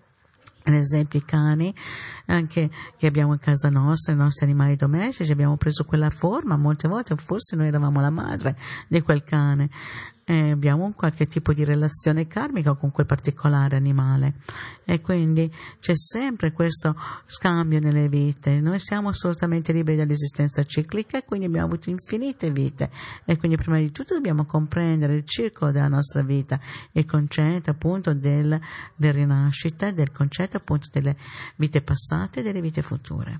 Speaker 3: ad esempio i cani anche che abbiamo in casa nostra, i nostri animali domestici, abbiamo preso quella forma molte volte, forse noi eravamo la madre di quel cane, e abbiamo un qualche tipo di relazione karmica con quel particolare animale, e quindi c'è sempre questo scambio nelle vite. Noi siamo assolutamente liberi dall'esistenza ciclica, e quindi abbiamo avuto infinite vite, e quindi prima di tutto dobbiamo comprendere il circolo della nostra vita, il concetto appunto del, del rinascita, del concetto appunto delle vite passate e delle vite future.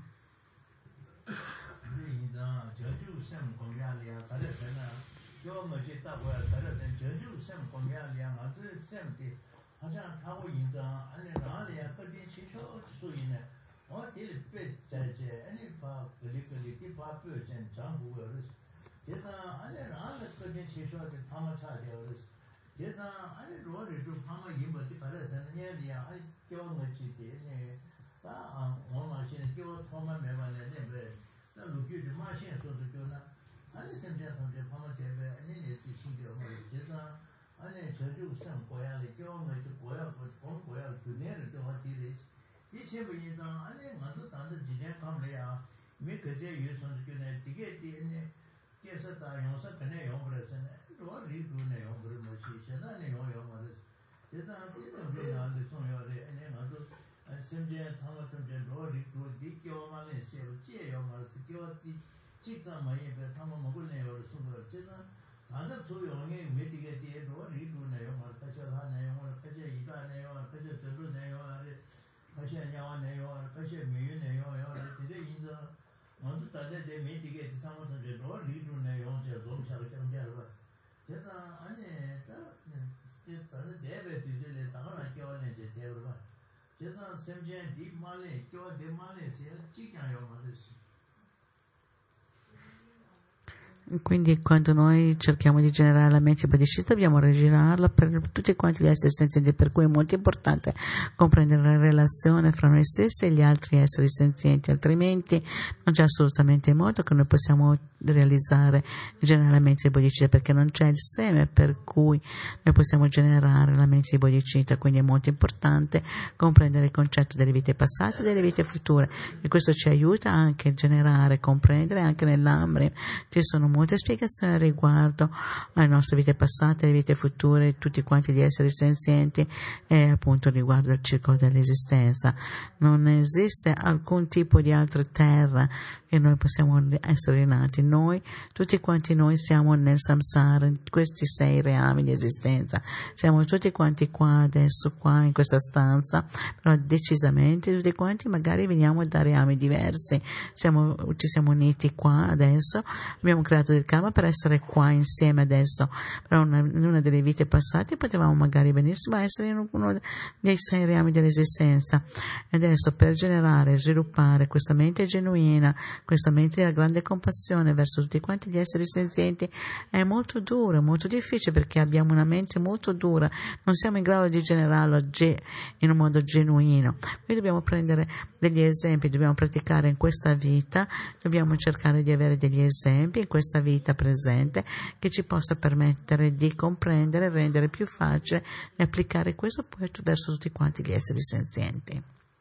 Speaker 3: Quindi quando noi cerchiamo di generare la mente bodhisattva dobbiamo rigirarla per tutti quanti gli esseri senzienti, per cui è molto importante comprendere la relazione fra noi stessi e gli altri esseri senzienti, altrimenti non c'è assolutamente modo che noi possiamo realizzare generare la mente di bodhicitta, perché non c'è il seme per cui noi possiamo generare la mente di bodhicitta. Quindi è molto importante comprendere il concetto delle vite passate e delle vite future, e questo ci aiuta anche a generare, comprendere anche nell'Amri ci sono molte spiegazioni riguardo alle nostre vite passate, alle vite future, tutti quanti gli esseri senzienti, e appunto riguardo al circolo dell'esistenza. Non esiste alcun tipo di altra terra che noi possiamo essere rinati. Noi, tutti quanti noi siamo nel samsara, in questi sei reami di esistenza. Siamo tutti quanti qua adesso, qua in questa stanza, però decisamente tutti quanti magari veniamo da reami diversi. Siamo, ci siamo uniti qua adesso, abbiamo creato del karma per essere qua insieme adesso, però una, in una delle vite passate potevamo magari benissimo essere in uno dei sei reami dell'esistenza. E adesso per generare e sviluppare questa mente genuina, questa mente della grande compassione verso tutti quanti gli esseri senzienti è molto dura, molto difficile, perché abbiamo una mente molto dura, non siamo in grado di generarlo in un modo genuino. Quindi dobbiamo prendere degli esempi, dobbiamo praticare in questa vita, dobbiamo cercare di avere degli esempi in questa vita presente che ci possa permettere di comprendere, rendere più facile e applicare questo poi verso tutti quanti gli esseri senzienti.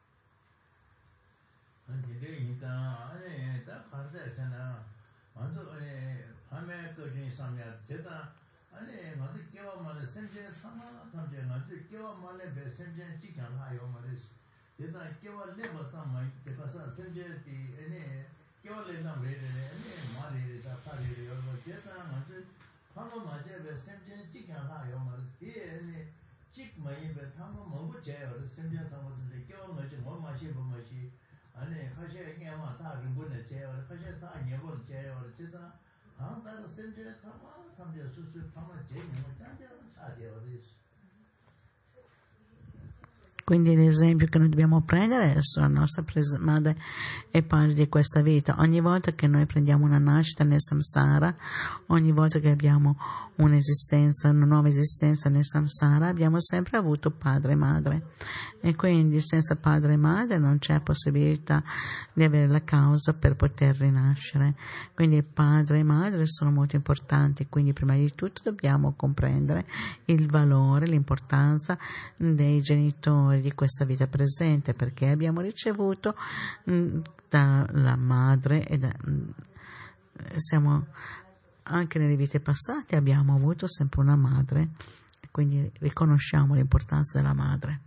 Speaker 3: Quindi l'esempio che noi dobbiamo prendere è sulla nostra pres- madre e padre di questa vita. Ogni volta che noi prendiamo una nascita nel samsara, ogni volta che abbiamo un'esistenza, una nuova esistenza nel samsara, abbiamo sempre avuto padre e madre. E quindi senza padre e madre non c'è possibilità di avere la causa per poter rinascere. Quindi padre e madre sono molto importanti, quindi prima di tutto dobbiamo comprendere il valore, l'importanza dei genitori di questa vita presente, perché abbiamo ricevuto mh, dalla madre e da, mh, siamo anche nelle vite passate abbiamo avuto sempre una madre, quindi riconosciamo l'importanza della madre.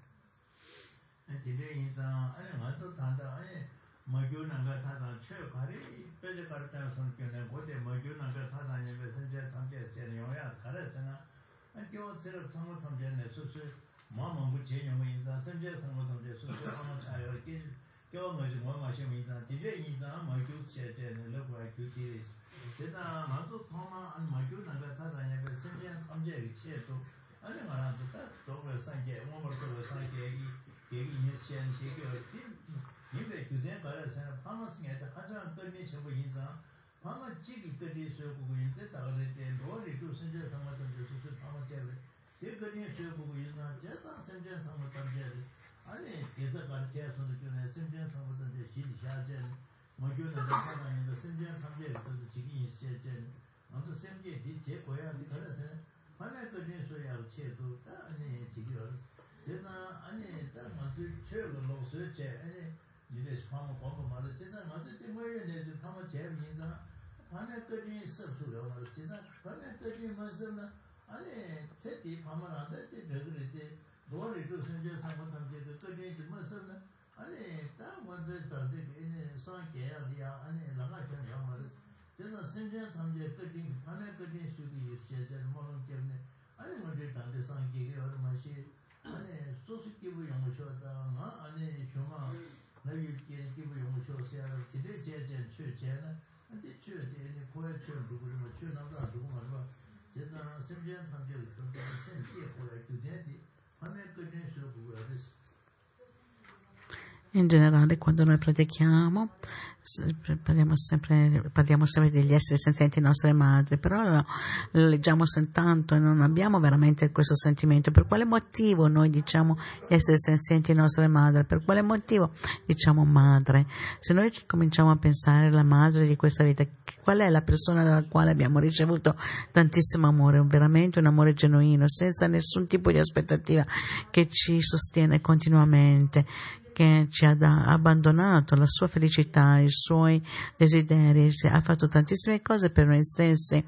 Speaker 3: In generale, quando noi pratichiamo, parliamo sempre, parliamo sempre degli esseri senzienti nostre madri, però lo, lo leggiamo tanto e non abbiamo veramente questo sentimento. Per quale motivo noi diciamo esseri senzienti nostre madri? Per quale motivo diciamo madre? Se noi cominciamo a pensare alla madre di questa vita, qual è la persona dalla quale abbiamo ricevuto tantissimo amore, veramente un amore genuino, senza nessun tipo di aspettativa, che ci sostiene continuamente, che ci ha da, abbandonato la sua felicità, i suoi desideri, ha fatto tantissime cose per noi stessi,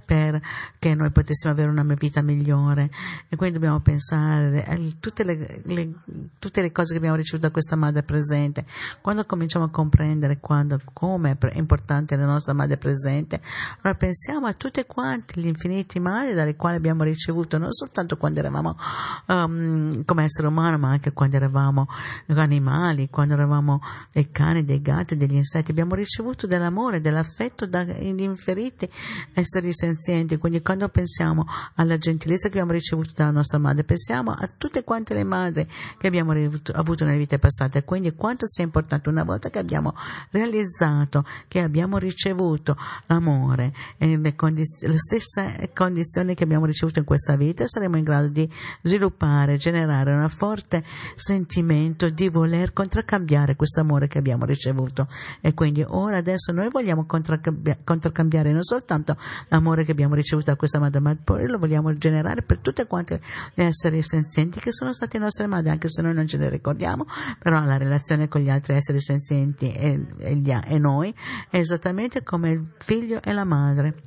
Speaker 3: perché noi potessimo avere una vita migliore. E quindi dobbiamo pensare a tutte le, le, tutte le cose che abbiamo ricevuto da questa madre presente. Quando cominciamo a comprendere quando, come è importante la nostra madre presente, allora pensiamo a tutte quante gli infiniti mali dalle quali abbiamo ricevuto, non soltanto quando eravamo um, come essere umano, ma anche quando eravamo animali, animali, quando eravamo dei cani, dei gatti, degli insetti, abbiamo ricevuto dell'amore, dell'affetto dagli inferiti esseri senzienti. Quindi quando pensiamo alla gentilezza che abbiamo ricevuto dalla nostra madre, pensiamo a tutte quante le madri che abbiamo ricevuto, avuto nelle vite passate. Quindi quanto sia importante, una volta che abbiamo realizzato che abbiamo ricevuto l'amore e le, condiz- le stesse condizioni che abbiamo ricevuto in questa vita, saremo in grado di sviluppare, generare un forte sentimento di voler contraccambiare questo amore che abbiamo ricevuto. E quindi ora adesso noi vogliamo contraccambia- contraccambiare non soltanto l'amore che abbiamo ricevuto da questa madre, ma poi lo vogliamo generare per tutte quante le esseri senzienti che sono stati i nostri madri, anche se noi non ce ne ricordiamo. Però la relazione con gli altri esseri senzienti e, e, gli, e noi è esattamente come il figlio e la madre.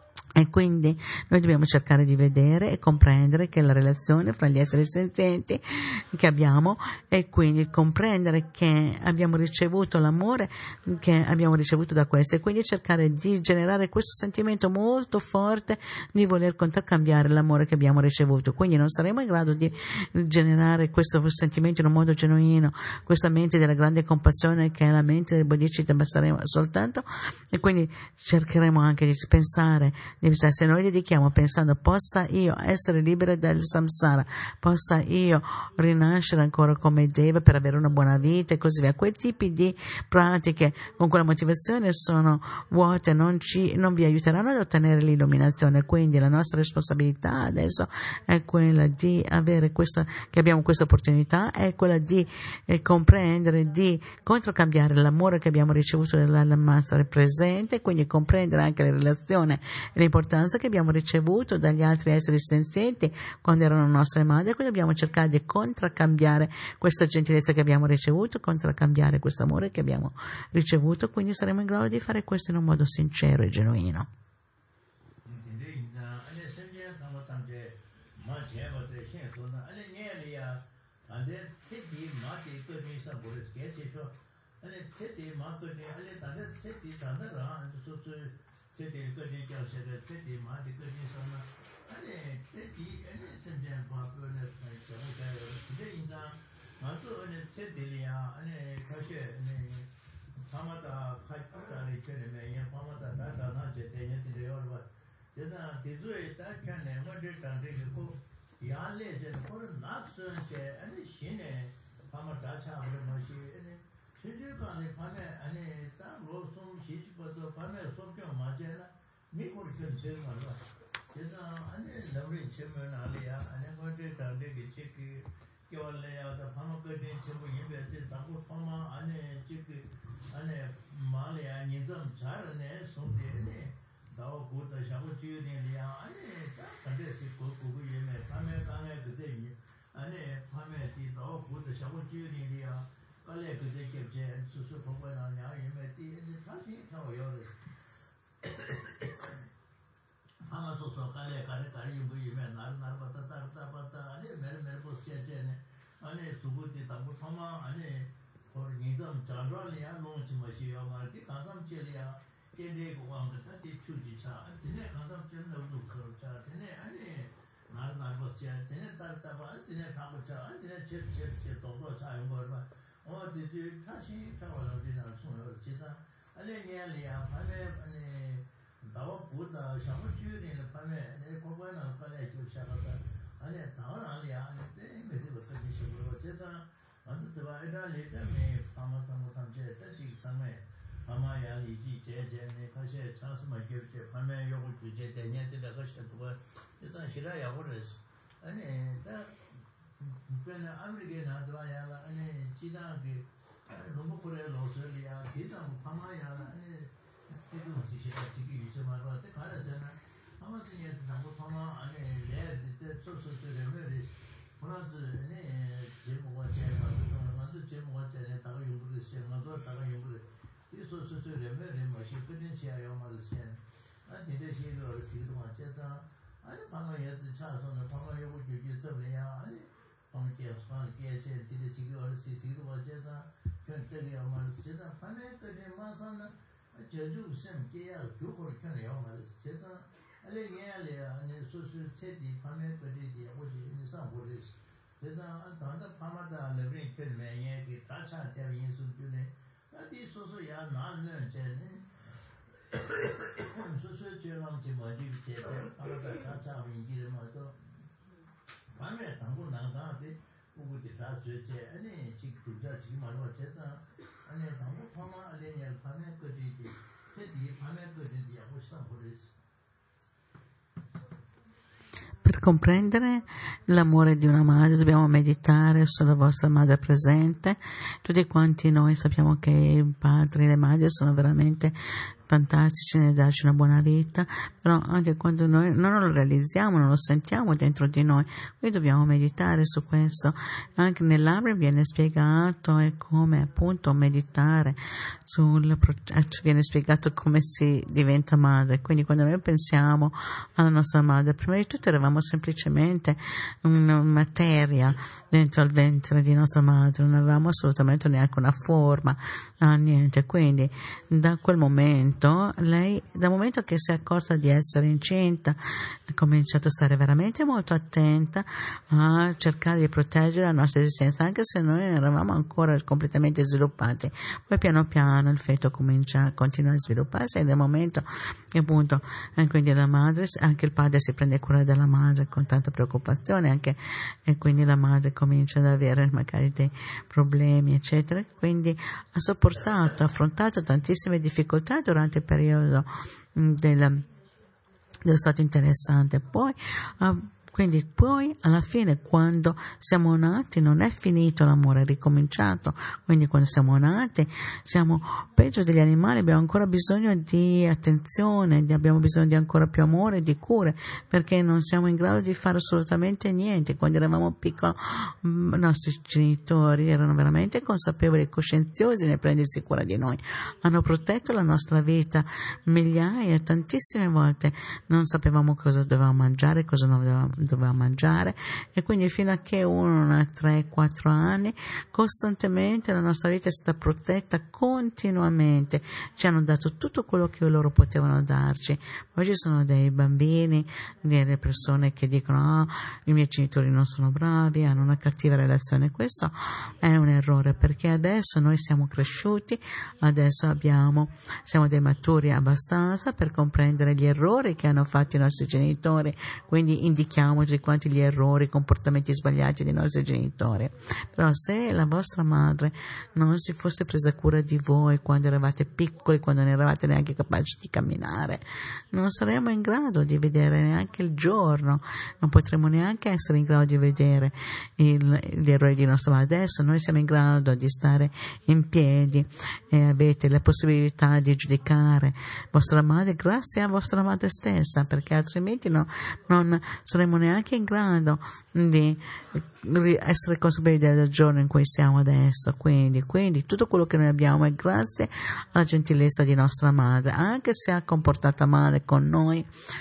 Speaker 3: E quindi noi dobbiamo cercare di vedere e comprendere che la relazione fra gli esseri senzienti che abbiamo, e quindi comprendere che abbiamo ricevuto l'amore che abbiamo ricevuto da questo, e quindi cercare di generare questo sentimento molto forte di voler contraccambiare l'amore che abbiamo ricevuto. Quindi non saremo in grado di generare questo sentimento in un modo genuino, questa mente della grande compassione che è la mente del Bodhicitta, ma saremo soltanto, e quindi cercheremo anche di pensare, se noi dedichiamo pensando possa io essere libera dal samsara, possa io rinascere ancora come Deva per avere una buona vita e così via, quei tipi di pratiche con quella motivazione sono vuote, non, ci, non vi aiuteranno ad ottenere l'illuminazione. Quindi la nostra responsabilità adesso è quella di avere questa, che abbiamo questa opportunità, è quella di eh, comprendere, di controcambiare l'amore che abbiamo ricevuto dalla Master presente, quindi comprendere anche le relazioni e l'importanza che abbiamo ricevuto dagli altri esseri senzienti quando erano nostre madri. Quindi dobbiamo cercare di contraccambiare questa gentilezza che abbiamo ricevuto, contraccambiare questo amore che abbiamo ricevuto, quindi saremo in grado di fare questo in un modo sincero e genuino.
Speaker 2: Tete kati kya shere, tete maati kati sana, ane tete ane senjen papu ane chabu kaya, tete inza, mato ane tete liya, ane kashe, ane pamata khatari kene me, ya pamata tata na che tenye tete yorwa, teta tezue ta kane, ngade tante ko, yaale jen kore naksun che, ane shine, pamata cha amre mashi, ane shijikane pane, ane ta losum shichipato pane sopyo majela, mi korken chema la, teta ane lamri chema naliya, ane ngade tante ki cheki, kiwale ya da pama kade chema yinbe te tabu pama ane cheki, ane maliya nizam charane somde ane, dawa kuta shabu chiyo liya, ane ta kade si kuku yeme, pame kane kade ane pame ti dawa kuta shabu chiyo liya, kale kade kepche, susu kukwa na nya yeme ti, ane tashi tawa yore. Hama soso kale kare kare yungu yeme, nar nar bata tar tar bata, ane mere mere pos che che ne, ane sugu ti tabu thama, ane kor nidam chandra liya, long chi mashi ya marti, kansam che liya, tende kuwa nga ta ti chuji cha, tene kansam che na udu karo cha, tene ane nar nar bos che, tene tar taba, tene thamu cha, tene che che che tondo cha yungu arba, o ti ti tashi tawa la di na sung yor chi ta, ane nye liya, pame, ane dawa buddha, shamu chiyo ni pame, ane kokwa na kale kyo shakata, ane dawa na liya, ane te me se bata ki shukuro, che ta, ane tiba eda li ta me pama samu tam che, ta chik tame, pama ya li ji che che, ne kashe chansuma kyo che, pame yoku kyo che, te nye te da kashe tuwa, che ta shira ya ures, ane ta, pena Amerike na tiba ya la, ane chida ki, rumbu kure lo su liya, ti ta pama ya la, ane tidu si shira chiki yu se marwa, te kare se na, pama si nye te tambu pama, ane le, te so so su re me res, puna tu, ane, je muwa che, ma tu je muwa che, ne taga yungu res che, ma tu taga yungu res, ti so so su re me re ma shi, kudin che ya ma res che, ane tinte shi yu res si kidwa che ta, ane pama ye zi cha so na, pama yogu kyu kyu tsab le ya, ane, pama kia spana kia che, tinte chi kyu res si kidwa che ta, kyan tegi ya ma res che ta, pama kudin ma sa na, jeju sem kia kyu kor kyan ya ma res che ta, ale nye ale ya, ane so su che di pama kudin di ya, oji, ane san bo res, 제가 단다 파마다 레브린 켈메에 그 다차 대비인 수준에 어디 소소야 나는 쟤는 소소 제랑지 뭐지 대표 파마다 다차 인기를 뭐도 밤에 당고 나가는데 우구지 다 쇠제 아니 지금 두자 지금 말로 제가 아니 당고 파마 아니냐 밤에 거지지 제디 밤에 거지지 하고 싶어
Speaker 3: Per comprendere l'amore di una madre dobbiamo meditare sulla vostra madre presente. Tutti quanti noi sappiamo che i padri e le madri sono veramente fantastici nel darci una buona vita, però anche quando noi non lo realizziamo, non lo sentiamo dentro di noi, quindi dobbiamo meditare su questo. Anche nell'Abra viene spiegato e come appunto meditare sul processo, viene spiegato come si diventa madre. Quindi quando noi pensiamo alla nostra madre, prima di tutto eravamo semplicemente una materia dentro al ventre di nostra madre, non avevamo assolutamente neanche una forma, ah, niente. Quindi da quel momento lei, dal momento che si è accorta di essere incinta, ha cominciato a stare veramente molto attenta a cercare di proteggere la nostra esistenza, anche se noi non eravamo ancora completamente sviluppati. Poi piano piano il feto comincia, continua a svilupparsi, e nel momento che appunto eh, quindi la madre, anche il padre si prende cura della madre con tanta preoccupazione, anche, e quindi la madre comincia ad avere magari dei problemi eccetera, quindi ha sopportato, ha affrontato tantissime difficoltà durante il periodo del, dello stato interessante. Poi uh, quindi poi alla fine quando siamo nati non è finito l'amore, è ricominciato. Quindi quando siamo nati siamo peggio degli animali, abbiamo ancora bisogno di attenzione, abbiamo bisogno di ancora più amore, di cure, perché non siamo in grado di fare assolutamente niente. Quando eravamo piccoli i nostri genitori erano veramente consapevoli e coscienziosi nel prendersi cura di noi, hanno protetto la nostra vita migliaia, tantissime volte non sapevamo cosa dovevamo mangiare, cosa non dovevamo doveva mangiare, e quindi fino a che uno non ha tre quattro anni costantemente la nostra vita è stata protetta continuamente, ci hanno dato tutto quello che loro potevano darci. Poi ci sono dei bambini, delle persone che dicono oh, i miei genitori non sono bravi, hanno una cattiva relazione. Questo è un errore, perché adesso noi siamo cresciuti, adesso abbiamo siamo dei maturi abbastanza per comprendere gli errori che hanno fatto i nostri genitori, quindi indichiamo quanti gli errori, i comportamenti sbagliati dei nostri genitori. Però se la vostra madre non si fosse presa cura di voi quando eravate piccoli, quando non eravate neanche capaci di camminare, non saremmo in grado di vedere neanche il giorno, non potremmo neanche essere in grado di vedere il, gli errori di nostra madre. Adesso noi siamo in grado di stare in piedi e avete la possibilità di giudicare vostra madre grazie a vostra madre stessa, perché altrimenti no, non saremmo neanche in grado di essere consapevoli del giorno in cui siamo adesso. Quindi, quindi tutto quello che noi abbiamo è grazie alla gentilezza di nostra madre, anche se ha comportata male con noi.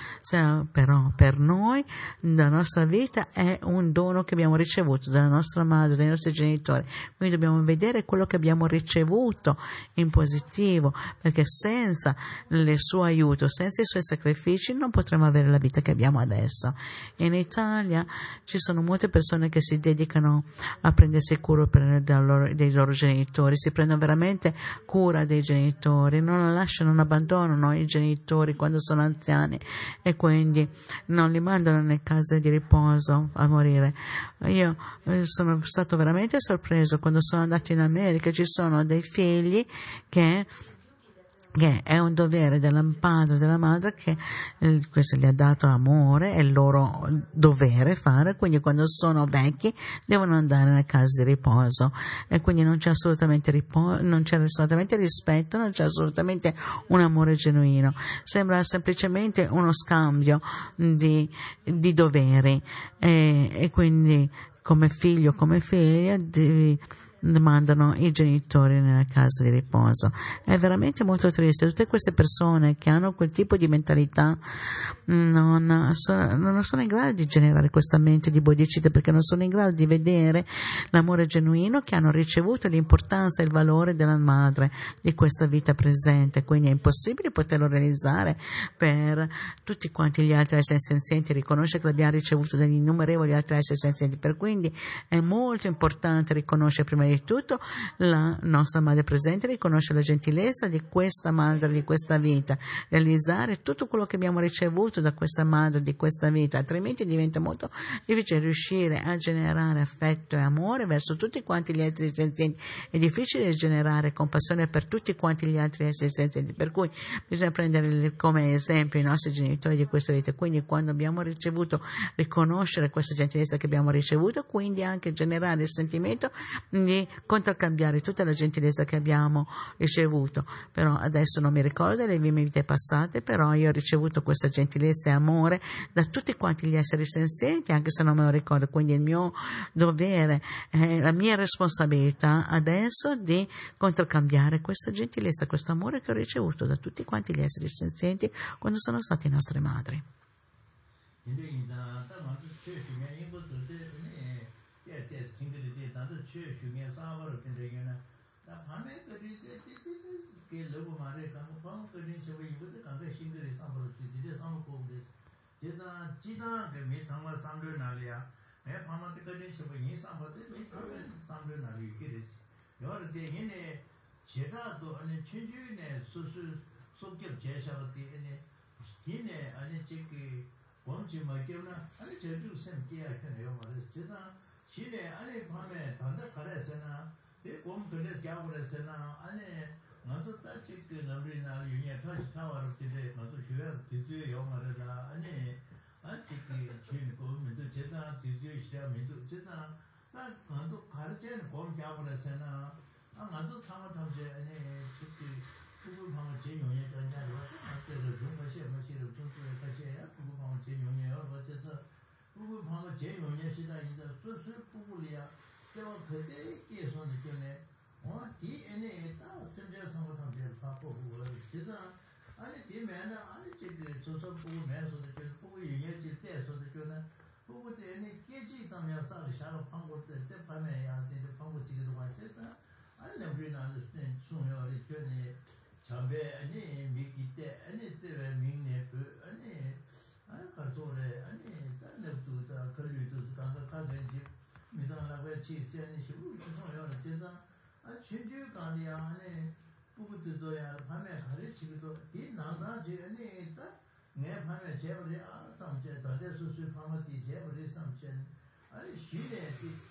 Speaker 3: Però per noi la nostra vita è un dono che abbiamo ricevuto dalla nostra madre, dai nostri genitori, quindi dobbiamo vedere quello che abbiamo ricevuto in positivo, perché senza il suo aiuto, senza i suoi sacrifici non potremo avere la vita che abbiamo adesso. In Italia ci sono molte persone che si dedicano a prendersi cura per, loro, dei loro genitori, si prendono veramente cura dei genitori, non lasciano, non abbandonano i genitori quando sono anziani e quindi non li mandano nelle case di riposo a morire. Io sono stato veramente sorpreso quando sono andato in America, ci sono dei figli che che è un dovere del padre e della madre, che eh, questo gli ha dato amore, è il loro dovere fare, quindi quando sono vecchi devono andare nelle case di riposo, e quindi non c'è assolutamente riposo, non c'è assolutamente rispetto, non c'è assolutamente un amore genuino, sembra semplicemente uno scambio di, di doveri, e, e quindi come figlio, come figlia devi mandano i genitori nella casa di riposo. È veramente molto triste. Tutte queste persone che hanno quel tipo di mentalità non sono, non sono in grado di generare questa mente di bodhicitta, perché non sono in grado di vedere l'amore genuino che hanno ricevuto, l'importanza e il valore della madre di questa vita presente. Quindi è impossibile poterlo realizzare per tutti quanti gli altri esseri senzienti, riconoscere che l'abbiamo ricevuto dagli innumerevoli altri esseri senzienti. Per quindi è molto importante riconoscere prima di tutto la nostra madre presente, riconoscere la gentilezza di questa madre di questa vita, realizzare tutto quello che abbiamo ricevuto da questa madre di questa vita, altrimenti diventa molto difficile riuscire a generare affetto e amore verso tutti quanti gli esseri senzienti. È difficile generare compassione per tutti quanti gli altri esseri senzienti, per cui bisogna prendere come esempio i nostri genitori di questa vita. Quindi quando abbiamo ricevuto, riconoscere questa gentilezza che abbiamo ricevuto, quindi anche generare il sentimento di contraccambiare tutta la gentilezza che abbiamo ricevuto. Però adesso non mi ricordo le mie vite passate, però io ho ricevuto questa gentilezza e amore da tutti quanti gli esseri senzienti, anche se non me lo ricordo. Quindi il mio dovere, eh, la mia responsabilità adesso di contraccambiare questa gentilezza, questo amore che ho ricevuto da tutti quanti gli esseri senzienti quando sono stati nostre madri.
Speaker 2: 곰치 먹게나 아니 제주 샘 깨야 되네요 말이죠. 제가 시내 안에 밤에 단다 가래서나 곰 들레 잡으래서나 안에 먼저 따지 그 넘리나 유니에 다시 타와로 되게 먼저 휴야 뒤뒤에 영화를라 아니 아직 그 지금 곰도 제가 뒤뒤에 시야 민도 제가 나 먼저 가르쳐는 곰 잡으래서나 아 먼저 상어 탐제 아니 특히 그걸 방을 제 용에 전자로 그때도 좀 것이 뭐시로 좀 같이 해야 그거 방을 제 용에요. 어쨌든 그거 방을 제 용에 시다 이제 수수 부부리야. 제가 그때 계속 느꼈네. 어, 디엔에에 따라 선제 상호 탐제 파고 그거 제가 아니 디면은 아니 지금 조선 부부 매서도 그 부부 얘기할 때서도 그는 부부 때는 깨지 담야 사를 샤로 방고 때 밤에야 되게 방고 지기도 왔었다. 아니 우리는 안스텐 중요하게 되네. 참배 아니 미기 때 아니 때에 민네 그 아니 아니 가서래 아니 단내도 다 걸리도 간다 가든지 미상하고 치세니 시부 중요한 제가 아 진주 간이야 아니 부부도야 밤에 가르치기도 이 나나지 아니 딱내 밤에 제벌이 아 삼제 다대수수 밤에 제벌이 삼제 아니 시내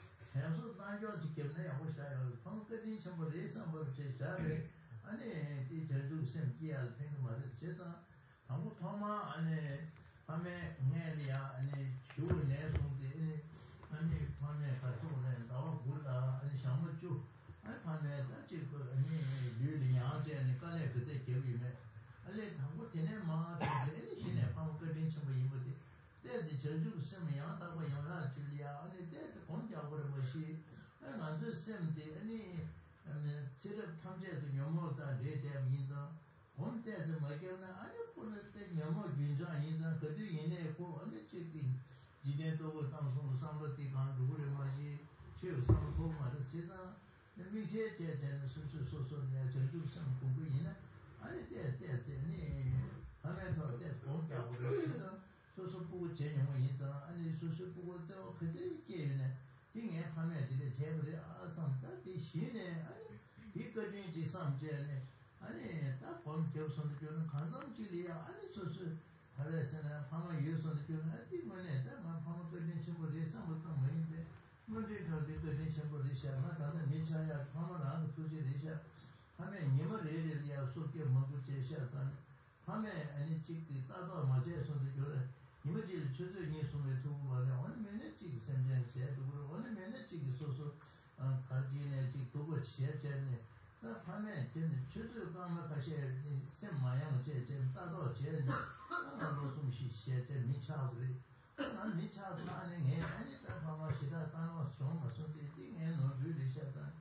Speaker 2: 해서 나죠 지금네 하고 싶어요. 방금까지 전부 레선으로 제자에 아니 이 제주 샘기알 팽 말을 제가 아무 토마 아니 밤에 내리야 아니 주내 송데 아니 밤에 가서 오늘 나와 불다 아니 샤무주 아니 밤에 다지 그 아니 류리야제 아니 깔에 그때 기억이네 아니 당고 되네 마 되네 신에 방금까지 전부 이모데 대지 제주 샘이야 다고 영화 줄이야 아니 대지 공자버려 뭐시 아니 나저 샘데 아니 아니 제가 탐제도 영어다 레데 민다 온때도 먹여나 아니 보는 때 영어 균자 아니다 그도 얘네 고 아니 지금 지내도 당송 상로티 간 누구를 마시 최우 상고 말을 제가 미세 제제는 수수소소냐 저주 상 공부이나 아니 때때 아니 하면서 때 공자버려 제가 소소 보고 제용이 있다 아니 소소 보고 또 그때 기회네 등에 판에 되게 제물이 아상다 이 시내 아니 이거든지 삼제네 아니 딱본 교선도 교는 간장질이야 아니 소소 하래서나 파마 유선도 교는 아니 뭐네 다만 파마 거든 신고리 삼부터 뭐인데 문제 저기 거든 신고리 샤마 다는 미차야 파마나 투지리샤 하면 님을 예리야 속게 먹고 제샤단 밤에 아니 찍기 따도 맞아서 교는 이모지 저저 예수의 두고 말에 어느 면에지 선전세 두고 어느 면에지 소소 어 가지네 지 두고 제제네 나 밤에 전에 저저 가면 다시 샘 마양 제제 따도 제네 나도 좀 시시제 미차우리 난 미차도 안에 아니 다 밤아 시다 따노 좀 무슨 띵에 노르리샤다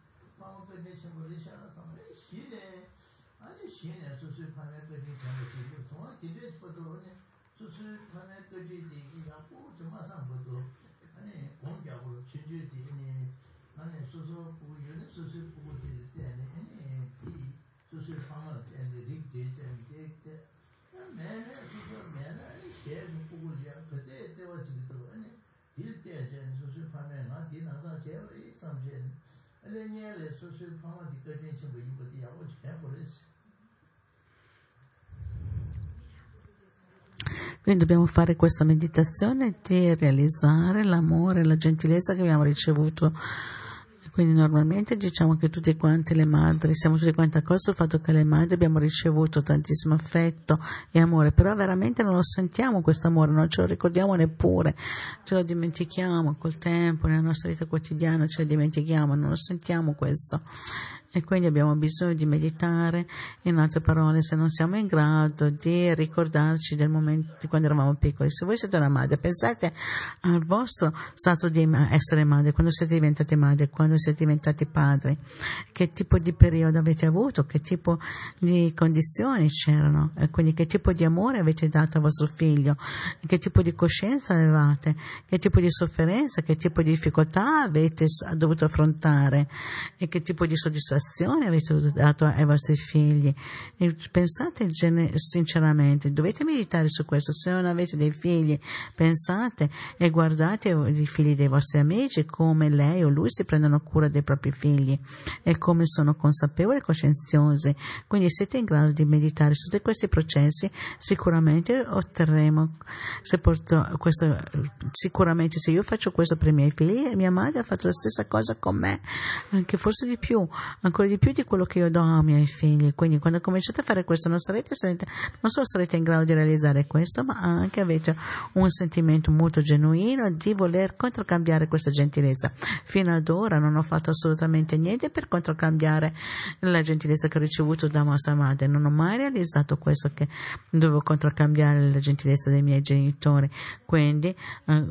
Speaker 2: 파고 끝내신 거를 시작하면 시네 아니 시네 수술 판에 끝이 되는 거 정말 기대해 봐도 수술 판에 끝이 되기하고 좀 마상 것도 아니 공격으로 진주되니 아니 수술 보고 연애 수술 보고 될 때는 아니 이 수술 판에 때는 릭되지 때 매네 수술 매네 시에 보고 이제 그때 때와지도 아니 딜때 전 수술 판에 나 디나다 제일 삼전 아니 수술 판에 뒤까지 좀 이거도 야고 잘 버렸어.
Speaker 3: Quindi dobbiamo fare questa meditazione di realizzare l'amore e la gentilezza che abbiamo ricevuto. Quindi normalmente diciamo che tutte quante le madri, siamo tutti quanti d'accordo sul fatto che le madri abbiamo ricevuto tantissimo affetto e amore, però veramente non lo sentiamo questo amore, non ce lo ricordiamo neppure, ce lo dimentichiamo col tempo, nella nostra vita quotidiana ce lo dimentichiamo, non lo sentiamo questo. E quindi abbiamo bisogno di meditare, in altre parole, se non siamo in grado di ricordarci del momento di quando eravamo piccoli. Se voi siete una madre, pensate al vostro stato di essere madre, quando siete diventate madri, quando siete diventati padri, che tipo di periodo avete avuto, che tipo di condizioni c'erano, e quindi che tipo di amore avete dato al vostro figlio, che tipo di coscienza avevate, che tipo di sofferenza, che tipo di difficoltà avete dovuto affrontare e che tipo di soddisfazione avete dato ai vostri figli. E pensate sinceramente, dovete meditare su questo. Se non avete dei figli, pensate e guardate i figli dei vostri amici, come lei o lui si prendono cura dei propri figli e come sono consapevoli e coscienziosi. Quindi siete in grado di meditare su tutti questi processi, sicuramente otterremo, se porto questo, sicuramente se io faccio questo per i miei figli, mia madre ha fatto la stessa cosa con me, anche forse di più, ancora di più di quello che io do ai miei figli. Quindi quando cominciate a fare questo non sarete, sarete non solo sarete in grado di realizzare questo, ma anche avete un sentimento molto genuino di voler controcambiare questa gentilezza. Fino ad ora non ho fatto assolutamente niente per controcambiare la gentilezza che ho ricevuto da vostra madre, non ho mai realizzato questo, che dovevo controcambiare la gentilezza dei miei genitori. Quindi eh,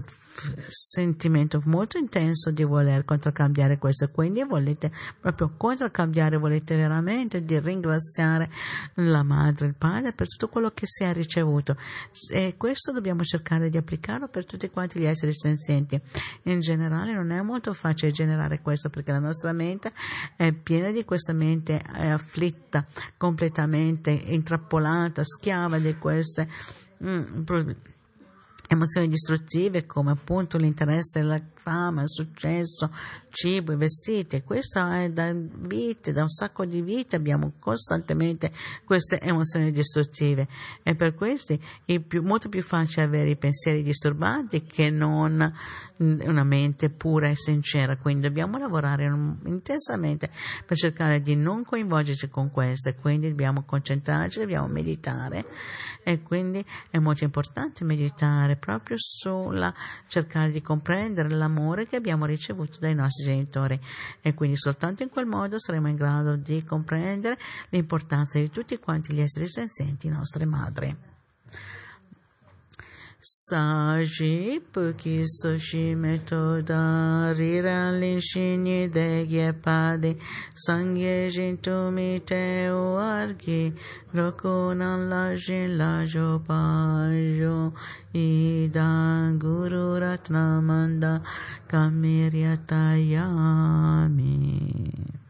Speaker 3: sentimento molto intenso di voler controcambiare questo, quindi volete proprio controcambiare, volete veramente di ringraziare la madre e il padre per tutto quello che si è ricevuto, e questo dobbiamo cercare di applicarlo per tutti quanti gli esseri senzienti. In generale non è molto facile generare questo, perché la nostra mente è piena di questa mente, è afflitta, completamente intrappolata, schiava di queste mm, emozioni distruttive, come appunto l'interesse, la fama, il successo, cibo, i vestiti. Questo è da vite, da un sacco di vite abbiamo costantemente queste emozioni distruttive, e per questi è più, molto più facile avere i pensieri disturbati che non una mente pura e sincera. Quindi dobbiamo lavorare intensamente per cercare di non coinvolgerci con queste, quindi dobbiamo concentrarci, dobbiamo meditare, e quindi è molto importante meditare proprio sulla cercare di comprendere l'amore che abbiamo ricevuto dai nostri genitori, e quindi soltanto in quel modo saremo in grado di comprendere l'importanza di tutti quanti gli esseri senzienti, nostre madri. Saji puki soshi metoda riran linshini degye pade sangye jintumi te uargi rokunan lajin lajo pajo idan guru ratnamanda kamiryatayami.